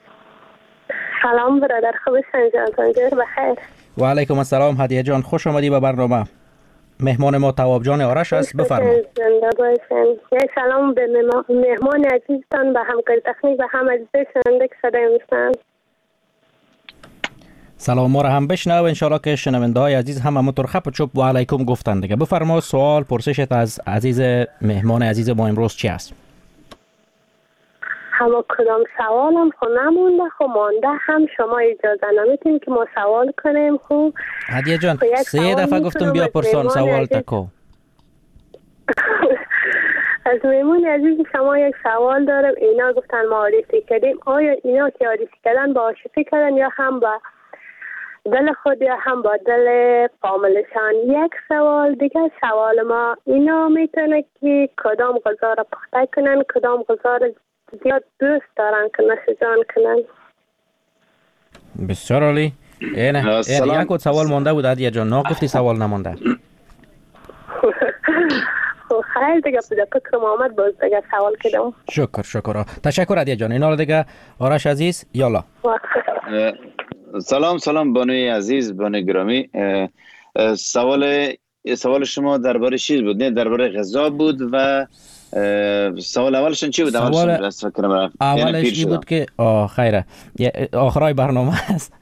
سلام برادر، خوبی جان؟ بخیر. و علیکم السلام هدیه جان، خوش آمدی به برنامه. مهمان ما تواب جان آرش است، بفرمایید. زنده باشین. یک سلام به مهمان عزیزتان، به همکار تکنیک، به هم عزیز شنونده که صدای میشنن. سلام ما را هم بشنو ان شاء الله که شنونده های عزیز هم همونطور خپ چوب و علیکم گفتن دیگه. بفرما سوال پرسشت از عزیز مهمان عزیز ما امروز چی است؟ همه کدام سوالم خو نمونده خو مانده هم شما اجازه نمیتین که ما سوال کنیم. خوب هدیه جان سه دفعه گفتم بیا پرسان سوال تکو. از میمون عزیز شما یک سوال دارم. اینا گفتن ما عارفی کردیم، آیا اینا که عارفی کردن با عاشقی کردن یا هم با دل خود یا هم با دل فامیلشان؟ یک سوال دیگه سوال ما اینا میتونه که کدام غذا را پخته کنن، کدام غذا را زیاد دوست دارن که نوش جان کنن؟ بسیار عالی. اینه اینه یک سوال مانده بود هدیه جان، ناگفتی سوال نمانده. خیلی دیگه بوده فکر محمد باز دیگه سوال کردم. شکر شکر تشکر هدیه جان. اینا دیگه آرش عزیز یالا. سلام سلام بانوی عزیز، بانوی گرامی. سوال سوال شما درباره چیز بود؟ نه درباره غذا بود و سوال اولشون چی بود؟ اولش اولش این بود که آه خیره آخرای برنامه است.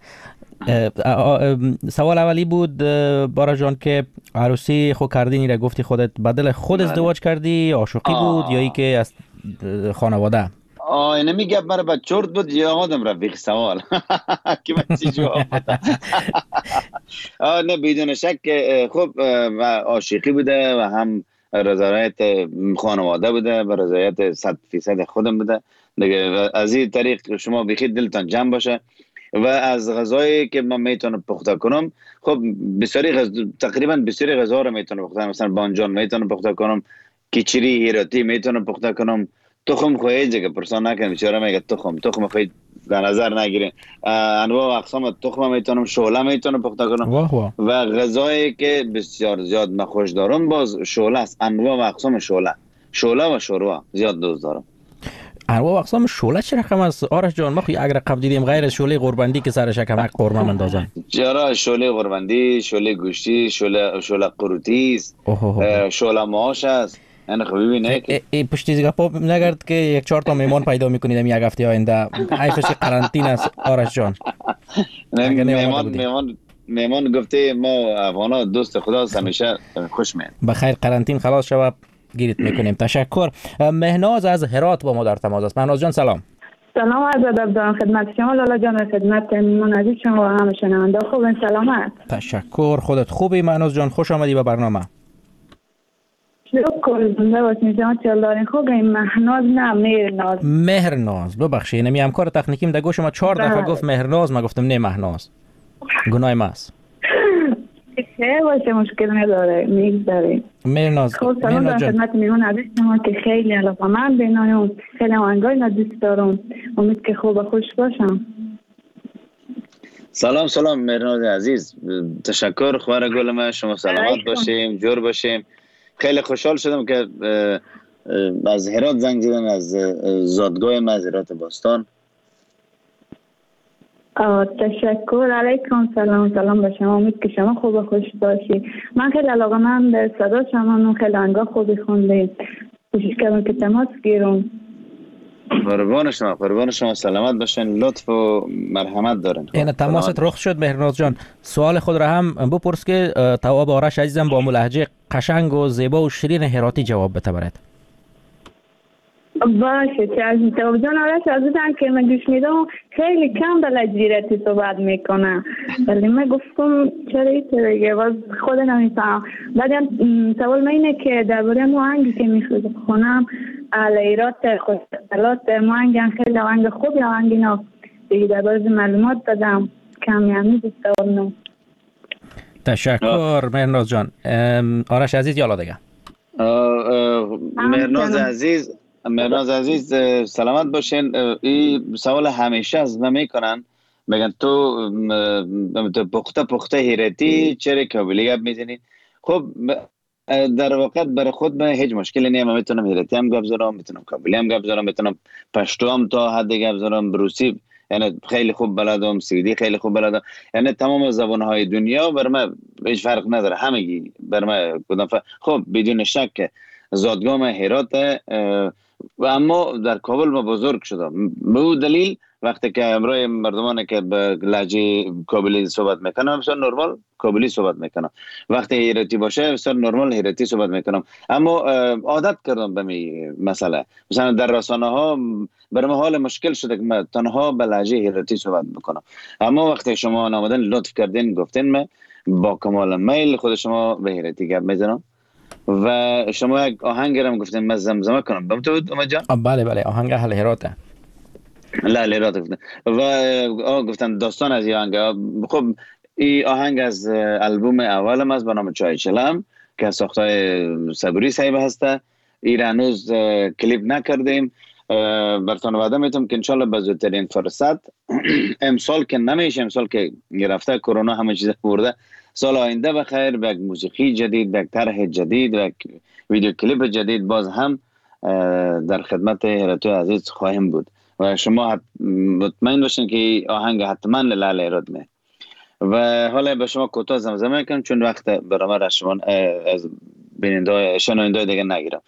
سوال اولی بود بارا جان که عروسی خود کردین را گفتی خودت بدل خود ازدواج کردی، عاشقی بود یا ای که از خانواده؟ آه اینه میگه مرا با چرت بود یا آدم رفیق سوال که من چی جواب بدم. آه نه بدون شک خب عاشقی بوده و هم رضایت خانواده بوده و رضایت صد فیصد خودم بوده دیگه. از این طریق شما بخید دلتان جمع باشه. و از غذایی که من میتونم پخته کنم، خب بسیاری غذا تقریبا بسیاری غذا رو میتونم پخته کنم. مثلا بانجان میتونم پخته کنم، کیچری هیراتی میتونم پخته کنم. تخم خواهی جگه پرسان نکنم بیچاره میگه تخم تخم خواهی در نظر نگیرین. انواع و اقسام تخم میتونم، شعله میتونم پخته کنم. واه واه. و غذایی که بسیار زیاد من خوش دارم باز شعله است. انواع و اقسام شعله شعله و شوروا زیاد دوست دارم. انواع و اقسام شعله چه رقم است آرش جان؟ ما خو اگر قبل دیدیم غیر از شعله قربندی که سرش کمک قرمه مندازن. چرا شعله قربندی، شعله گوشتی، شعله شعله قروتی است، شعله ماش است. انا خو ببینید ای پشتی زیگا پاپ نگرد که یک چهار تا میمون پیدا میکنید یک هفته آینده. ایفش قرنطینه است آرش جان. میمون میمون میمون گفته ما افغانا دوست خداست، همیشه خوش میاد. بخیر قرنطین خلاص شود گیرت میکنیم. تشکر. مهناز از هرات با ما در تماس است. مهناز جان سلام. سلام عرض ادب دارم خدمت شما لالا جان و خدمت میمون عزیز شما و همه شنونده. خوبین سلامت؟ تشکر. خودت خوبی مهناز جان؟ خوش آمدی به برنامه. شکر زنده باشین شما چل دارین. خوبین مهناز نه مهرناز. مهرناز ببخشید نمی همکار تکنیکیم در گوش ما چهار دفعه گفت مهرناز، ما گفتم نه مهناز. گناه ما است. خیلی باشه مشکل نداره میگذاریم. مهرناز خب سلام در خدمت میمون عزیز شما که خیلی علاقه‌مند بینایم، خیلی آهنگای را دوست دارم. امید که خوب و خوش باشم. سلام سلام مهرناز عزیز، تشکر. خوار گل ما شما سلامت باشیم، جور باشیم. خیلی خوشحال شدم که از هرات زنگ زدن، از زادگاه ما از هرات باستان. تشکر. علیکم سلام. سلام به شما. امید که شما خوب و خوش باشی. من خیلی علاقه‌مند به صدا شما و خیلی آهنگا خوبی خوندید. کوشش کردم که تماس گیرم. قربان شما، قربان شما، سلامت باشین، لطف و مرحمت دارین. این تماست رخ شد. مهرناز جان سوال خود را هم بپرس که تواب آرش عزیزم با لهجه قشنگ و زیبا و شیرین هراتی جواب بده برات. باشه چه از تواب جان آرش عزیزم که من گوش میدم خیلی کم به لهجه هراتی صحبت میکنه، ولی من گفتم چرا اینطوره دیگه باز خود نمیفهم. بعدم سوال من اینه که درباره مو آهنگی که میخونم علیرات خوشحالات مو آهنگ خیلی آهنگ خوبی آهنگ اینا دیگه درباره معلومات دادم کمی همی دوست دارم. تشکر مهرناز جان. آرش عزیز یالا دیگه. مهرناز عزیز مهرناز عزیز سلامت باشین. این سوال همیشه از من میکنن، میگن تو تو پخته پخته هراتی چرا کابلی گپ میزنی؟ خب در واقع برای خود من هیچ مشکلی نیست. من میتونم هراتی هم گپ زنم، میتونم کابلی هم گپ زنم، میتونم پشتو هم تا حد گپ زنم، روسی یعنی خیلی خوب بلدم، سوئدی خیلی خوب بلدم، یعنی تمام زبان‌های دنیا بر من هیچ فرق نداره، همگی بر من کدام فرق. خب بدون شک زادگاه من هرات و اما در کابل ما بزرگ شدم. به دلیل وقتی که امروز مردمانی که به لهجه کابلی صحبت میکنم بسیار نرمال کابلی صحبت میکنم، وقتی هراتی باشه بسیار نرمال هراتی صحبت میکنم، اما عادت کردم به می مسئله. مثلا در رسانه ها برام حال مشکل شده که من تنها به لهجه هراتی صحبت بکنم، اما وقتی شما نامدن لطف کردین گفتین من با کمال میل خود شما به هراتی گپ میزنم و شما یک آهنگ هم گفتین من زمزمه کنم. بم تو بود امید جان؟ بله بله آهنگ اهل هراته. لا هرات گفتن و آه گفتن داستان از این آهنگ. خب این آهنگ از البوم اولم است به نام چای چلم که ساختای صبوری صاحب هسته. این هنوز کلیپ نکردیم، براتون وعده میتونم که انشالله به زودترین فرصت امسال که نمیشه، امسال که گرفته کرونا همه چیز برده، سال آینده بخیر به یک موسیقی جدید، به یک طرح جدید و یک ویدیو کلیپ جدید باز هم در خدمت هراتوی عزیز خواهیم بود و شما مطمئن باشین که آهنگ حتما لعل هرات می. و حالا به شما کوتاه زمزمه کنم چون وقت برام را شما از بیننده شنونده دیگه نگیرم.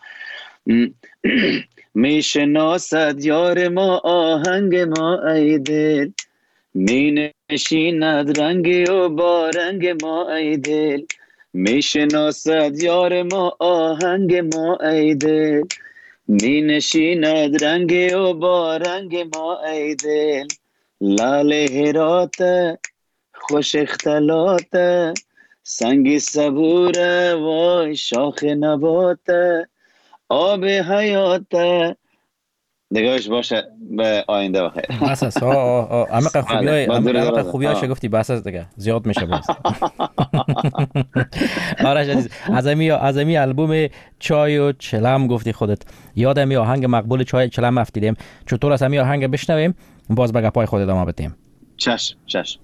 میشناسد یار ما آهنگ ما ای دل، می نشیند رنگ و با رنگ ما ای دل، میشناسد یار ما آهنگ ما ای دل، می نشیند رنگ و با رنگ ما ای دل، لال هرات خوش اختلاط سنگ صبوره وای شاخ نبات آب حیات نگاهش باشه به آینده بخیر. بس است. عمق خوبیای عمق خوبیای شگفتی بس است دیگه زیاد میشه باز. آرش عزیز از امی از امی البوم چای و چلم گفتی خودت، یادم می آهنگ مقبول چای چلم افتیدیم، چطور از امی آهنگ بشنویم باز به گپای خود ادامه بدیم. چشم چشم.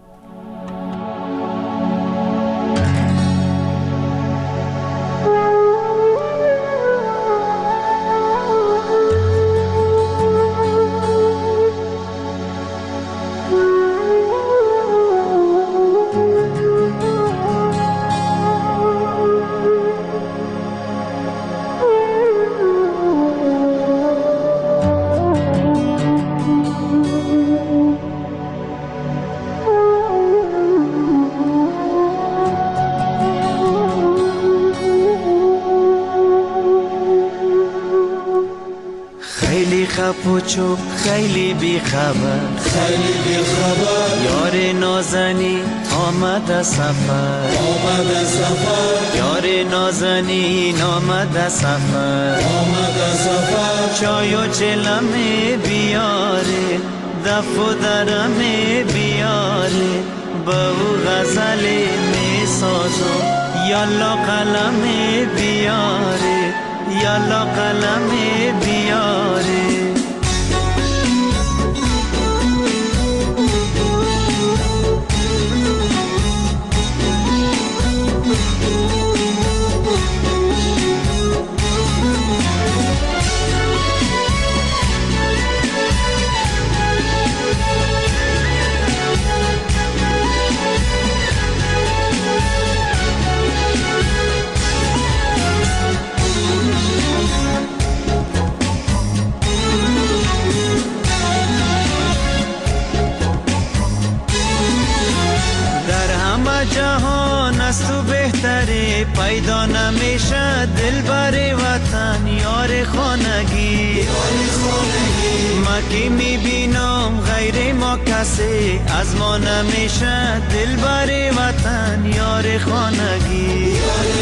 پوچو خیلی بی خبر خیلی بی خبر یار نازنی آمد سفر آمد سفر یار نازنین آمد سفر آمد سفر چای و چلم بیاره دف و درم بیاره با او غزل می سازم یالا قلم بیاره یالا قلم بیاره پیدا نمیشه دلبر وطن یار خانگی ما که میبینم غیر ما کسی از ما نمیشه دلبر وطن یار خانگی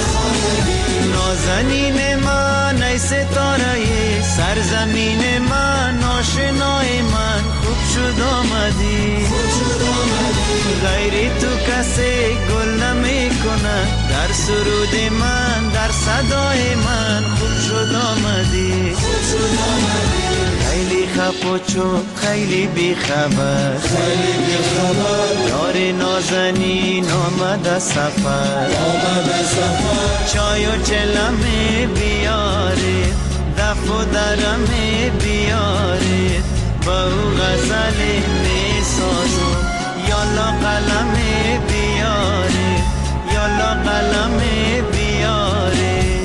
نازنین من ای ستاره سرزمین من آشنای من خوب شد آمدی غیر تو کسی گل نمی کنه در سرود من در صدای من خوب شد آمدی خیلی خفوچو خیلی بیخبر یار نازنین آمده سفر چای و چلمه بیارید دف و درمه بیارید با او غزل می سازم یالا قلمه بیارید یالا قلمه بیارید.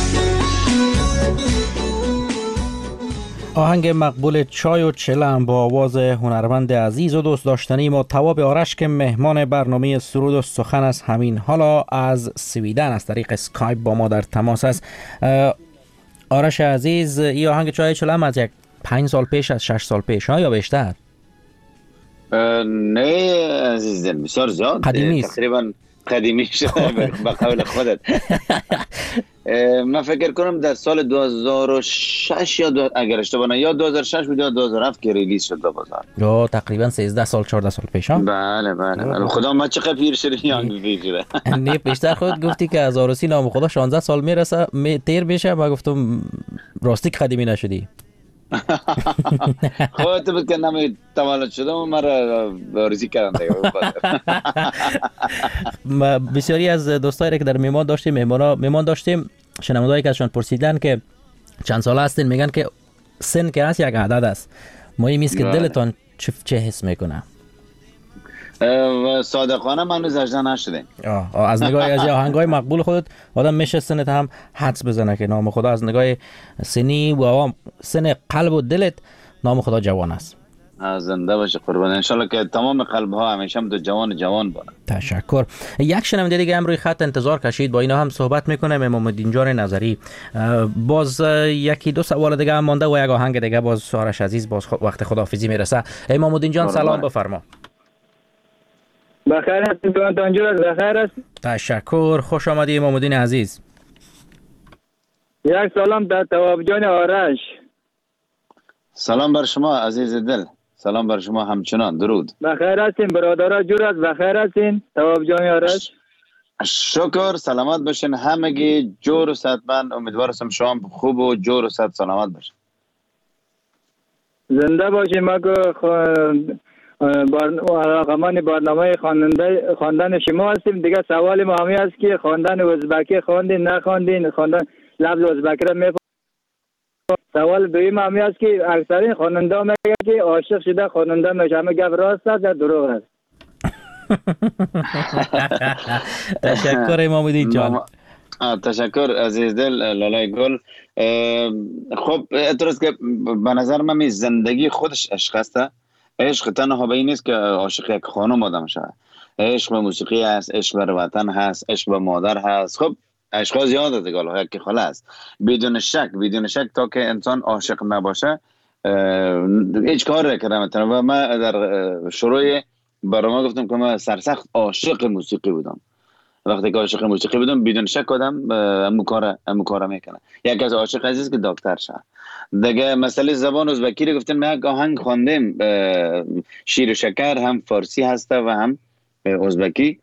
آهنگ مقبول چای و چلم با آواز هنرمند عزیز و دوست داشتنی ما تواب آرش که مهمان برنامه سرود و سخن است همین حالا از سویدن از طریق اسکایپ با ما در تماس است. آرش عزیز، این آهنگ چای چلم از یک پنج سال پیش از شش سال پیش ها یا بیشتر؟ نه عزیز دل بسیار زیاد قدیمی است، تقریبا قدیمی شده به قول خودت. من فکر کنم در سال دو هزار و شش یا دو... اگر اشتباه نه یا دو هزار و شش بود یا دو هزار و هفت که ریلیز شد به بازار. یا تقریبا سیزده سال چهارده سال پیش ها. بله بله, بله. خدا ما چقدر پیر شده یا پیر شده. نه بیشتر خود گفتی که از عروسی نام خدا شانزده سال میرسه می تیر بشه. ما گفتم راستی قدیمی نشدی. خودت بود که نمی تولد شدم و مرا عروسی کردن دیگه. بسیاری از دوستایی که در میمان داشتیم میمانا میمان داشتیم شنوندهایی که ازشان پرسیدن که چند ساله هستین، میگن که سن که هست یک عدد است. مهم است که دلتان چه, چه حس میکنه؟ صادقانه من روز هجده نشدیم. از نگاه از آهنگای مقبول خودت آدم میشه سنت هم حدس بزنه که نام خدا از نگاه سنی و سن قلب و دلت نام خدا جوان است. زنده باشه قربان. انشالله که تمام قلب ها همیشه هم دو جوان جوان باشن. تشکر. یک شنونده دیگه هم روی خط انتظار کشید، با اینا هم صحبت میکنه. امام الدین جان نظری. باز یکی دو سوال دیگه هم مانده و یک آهنگ دیگه باز آرش عزیز باز وقت خداحافظی میرسه. امام الدین جان سلام بفرما. بخیر هستید تو تانجور بخیر است. تشکر، خوش آمدی امام الدین عزیز. یک سلام در تواب جان آرش. سلام بر شما عزیز دل. سلام بر شما همچنان. درود. بخیر هستین برادرها جور است. بخیر هستین تواب جان آرش. شکر، سلامت باشین همگی، جور و صحتمند. امیدوارم شما خوب و جور و صحت سلامت باشین. زنده باشین. ما که علاقمند برنامه خواندن خواندن شما هستیم. دیگه سوال ما همین است که خواندن ازبکی خواندین نخواندین؟ خواندن لفظ ازبکی را میفهمید؟ سوال دویم همین است که اکثرین خواننده ها میگه که عاشق شده خواننده میشه. همه گپ راست است یا دروغ است؟ تشکر امام الدین جان. تشکر عزیز دل لالای گل. خب اعتراض که به نظر من زندگی خودش عشق است. عشق تنها به این نیست که عاشق یک خانم آدم شود. عشق به موسیقی هست، عشق به وطن هست، عشق به مادر هست. خب عشق ها زیاده دیگه، الله یک خاله است. بدون شک بدون شک تا که انسان عاشق نباشه هیچ کار نکنه. و من در شروع برنامه گفتم که من سرسخت عاشق موسیقی بودم. وقتی که عاشق موسیقی بودم بدون شک آدم همون کار همون کار میکنه. یک از عاشق عزیز که دکتر شد. دیگه مسئله زبان ازبکی رو گفتم. من یک آهنگ خواندم شیر و شکر، هم فارسی هسته و هم ازبکی.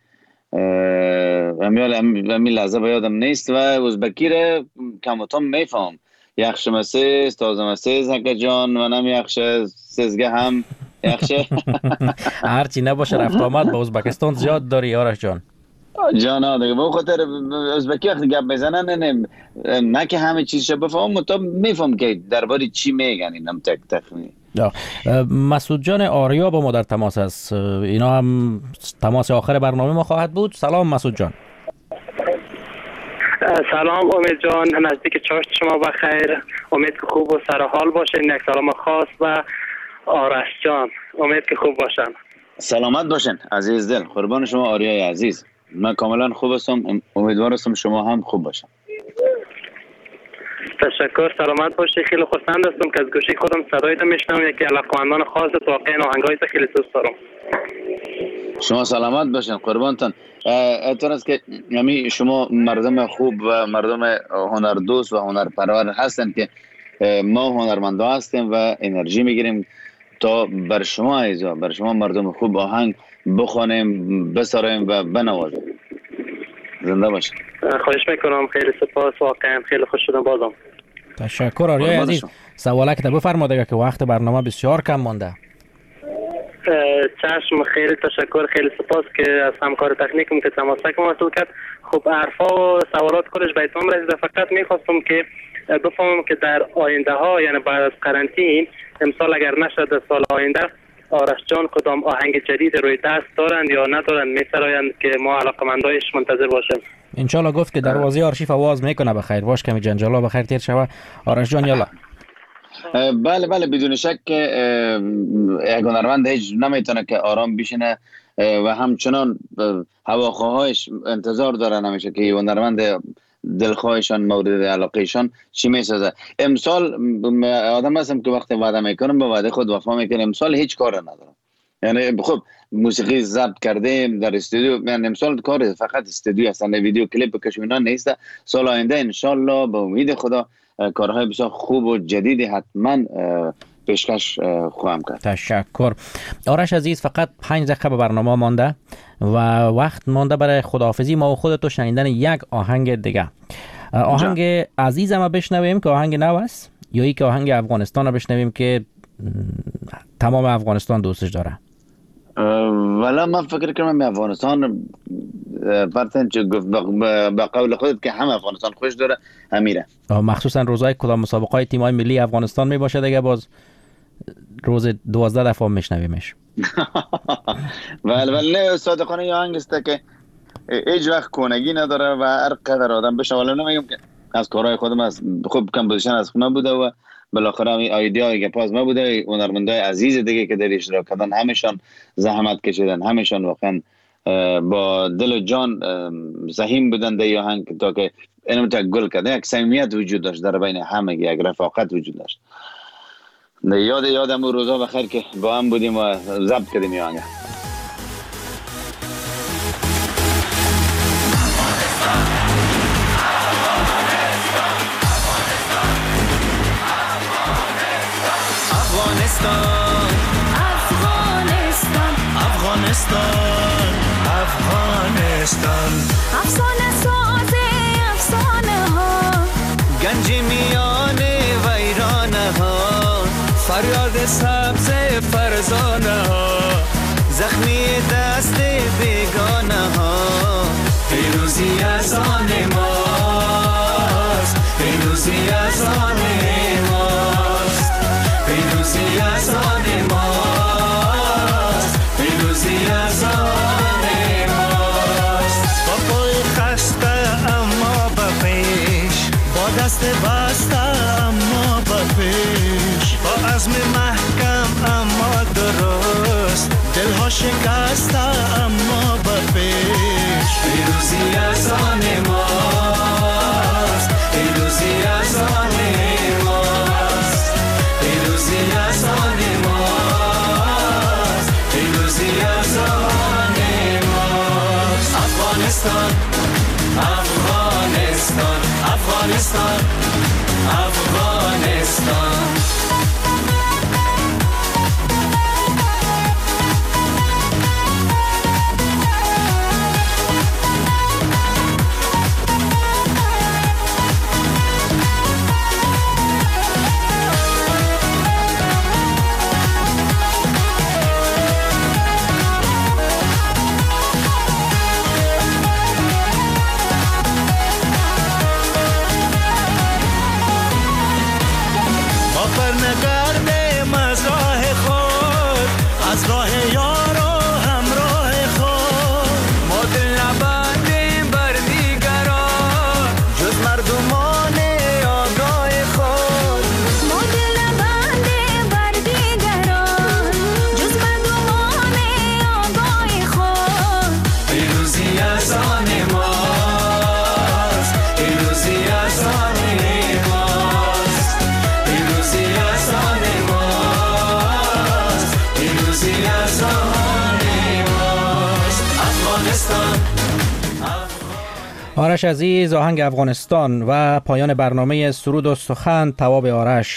همین لحظه به یادم نیست و ازبکی رو کم و کم میفهم. یخش مسیز تازه مسیز هکه جان و نم یخش سزگه هم یخش هرچی نباشه رفت آمد با ازبکستان زیاد داری آرش جان. جانا دیگه به خاطر ازبکی وقتی گپ میزنن نه نه که همه چیزشو بفهمم، تو میفهم که درباره چی میگن. اینم تک تخمی. مسعود جان آریا با ما در تماس است. اینا هم تماس آخر برنامه ما خواهد بود. سلام مسعود جان. سلام امید جان، نزدیک چاشت شما بخیر. امید که خوب و سر حال باشین. یک سلام خاص و آرش جان، امید که خوب باشن. سلامت باشین عزیز دل. قربان شما آریای عزیز. من کاملا خوب هستم، امیدوار هستم شما هم خوب باشم. تشکر، سلامت باشی. خیلی خوشحال هستم که از گوشی خودم صدایت میشنوم. یکی علاقمندان خاصت، واقعا آهنگایت خیلی دوست دارم. شما سلامت باشین، قربانتان. اینطور است که یعنی شما مردم خوب و مردم هنردوست و هنرپرور هستن که ما هنرمندا هستیم و انرژی میگیریم تا بر شما ایزا بر شما مردم خوب آهنگ بخوانیم، بسراییم و بنوازیم. زنده باشید. خواهش میکنم، خیلی سپاس، واقعا خیلی خوش شدم بازم. تشکر آریای عزیز. سوالک تا بفرمایید که وقت برنامه بسیار کم مانده. چشم، خیلی تشکر، خیلی سپاس که از همکار تکنیکم که تماسک موصول کرد. خب حرفا و سوالات کلش به اتمام رسید. فقط میخواستم که بفهمم که در آینده ها، یعنی بعد از قرنطینه امسال اگر نشد سال آینده، آرش جان کدام آهنگ جدید روی دست دارند یا ندارند میسرایند که ما علاقمندایش منتظر باشیم؟ انشالله گفت که دروازه آرشیف آواز میکنه. بخیر باش، کمی جنجالا بخیر تیر شوه. آرش جان یالا. بله بله، بدون شک که یک هنرمند هیچ نمیتونه که آرام بشینه و همچنان هواخواهایش انتظار داره نمیشه که هنرمند دلخواهشان مورد علاقهشان چی میسازه. امسال آدم هستم که وقتی وعده میکنم به وعده خود وفا میکنم. امسال هیچ کار ندارم، یعنی خب موسیقی ضبط کردیم در استودیو، یعنی امسال کار فقط استودیو هستن، ویدیو کلیپ بکشیم اینا نیست. سال آینده انشالله به امید خدا کارهای بسیار خوب و جدیدی حتما پیشکش خواهم کرد. تشکر آرش عزیز. فقط پنج دقیقه به برنامه مانده و وقت مانده برای خداحافظی ما و خودتو شنیدن یک آهنگ دیگه. آهنگ جا. عزیزم رو بشنویم که آهنگ نو است، یا ای که آهنگ افغانستان رو بشنویم که تمام افغانستان دوستش داره؟ ولی من فکر کنم افغانستان فرضاً چه گفت به قول خودت که هم افغانستان خوش داره همیره. مخصوصا روزهای کدام مسابقات تیم‌های ملی افغانستان می باشه دیگه، باز روز دوازده دفعه میشنویمش. ولی ولی نه صادقانه یه آهنگ است که هیچ وقت کونگی نداره و هر قدر آدم بشه. ولی نمیگم که از کارهای خودم از خوب کمپوزیشن از خودم بوده و بالاخره این ایده که پاس ما بوده. هنرمندای عزیز دیگه که در اشتراک کردن همشون زحمت کشیدن، همشون واقعا با دل و جان زحیم بودن در آهنگ تا که اینو تا گل کرده. یک صمیمیت وجود داشت در بین همه، یک رفاقت وجود داشت. یاد یادم اون روزا بخیر که با هم بودیم و ضبط کردیم این آهنگ. افغانستان افغانستان افغانستان افغانستان افسانه ساز افسانه ها، گنج میان ویرانه ها، فریاد سبز فرزانه ها، زخمی دست بیگانه ها. پیروزی از آن ماست، پیروزی از آن ماست، پیروزی از آن ماست، پیروزی از آن ماست. با پای خسته اما به پیش، با دست بسته اما به پیش، با عزم محکم اما درست، دلها شکسته اما به پیش. پیروزی از آن ماست، پیروزی از آن ماست، پیروزی از آن ماست، پیروزی از آن ماست. افغانستان افغانستان افغانستان افغانستان. Yes, آرش عزیز، آهنگ افغانستان و پایان برنامه سرود و سخن تواب آرش.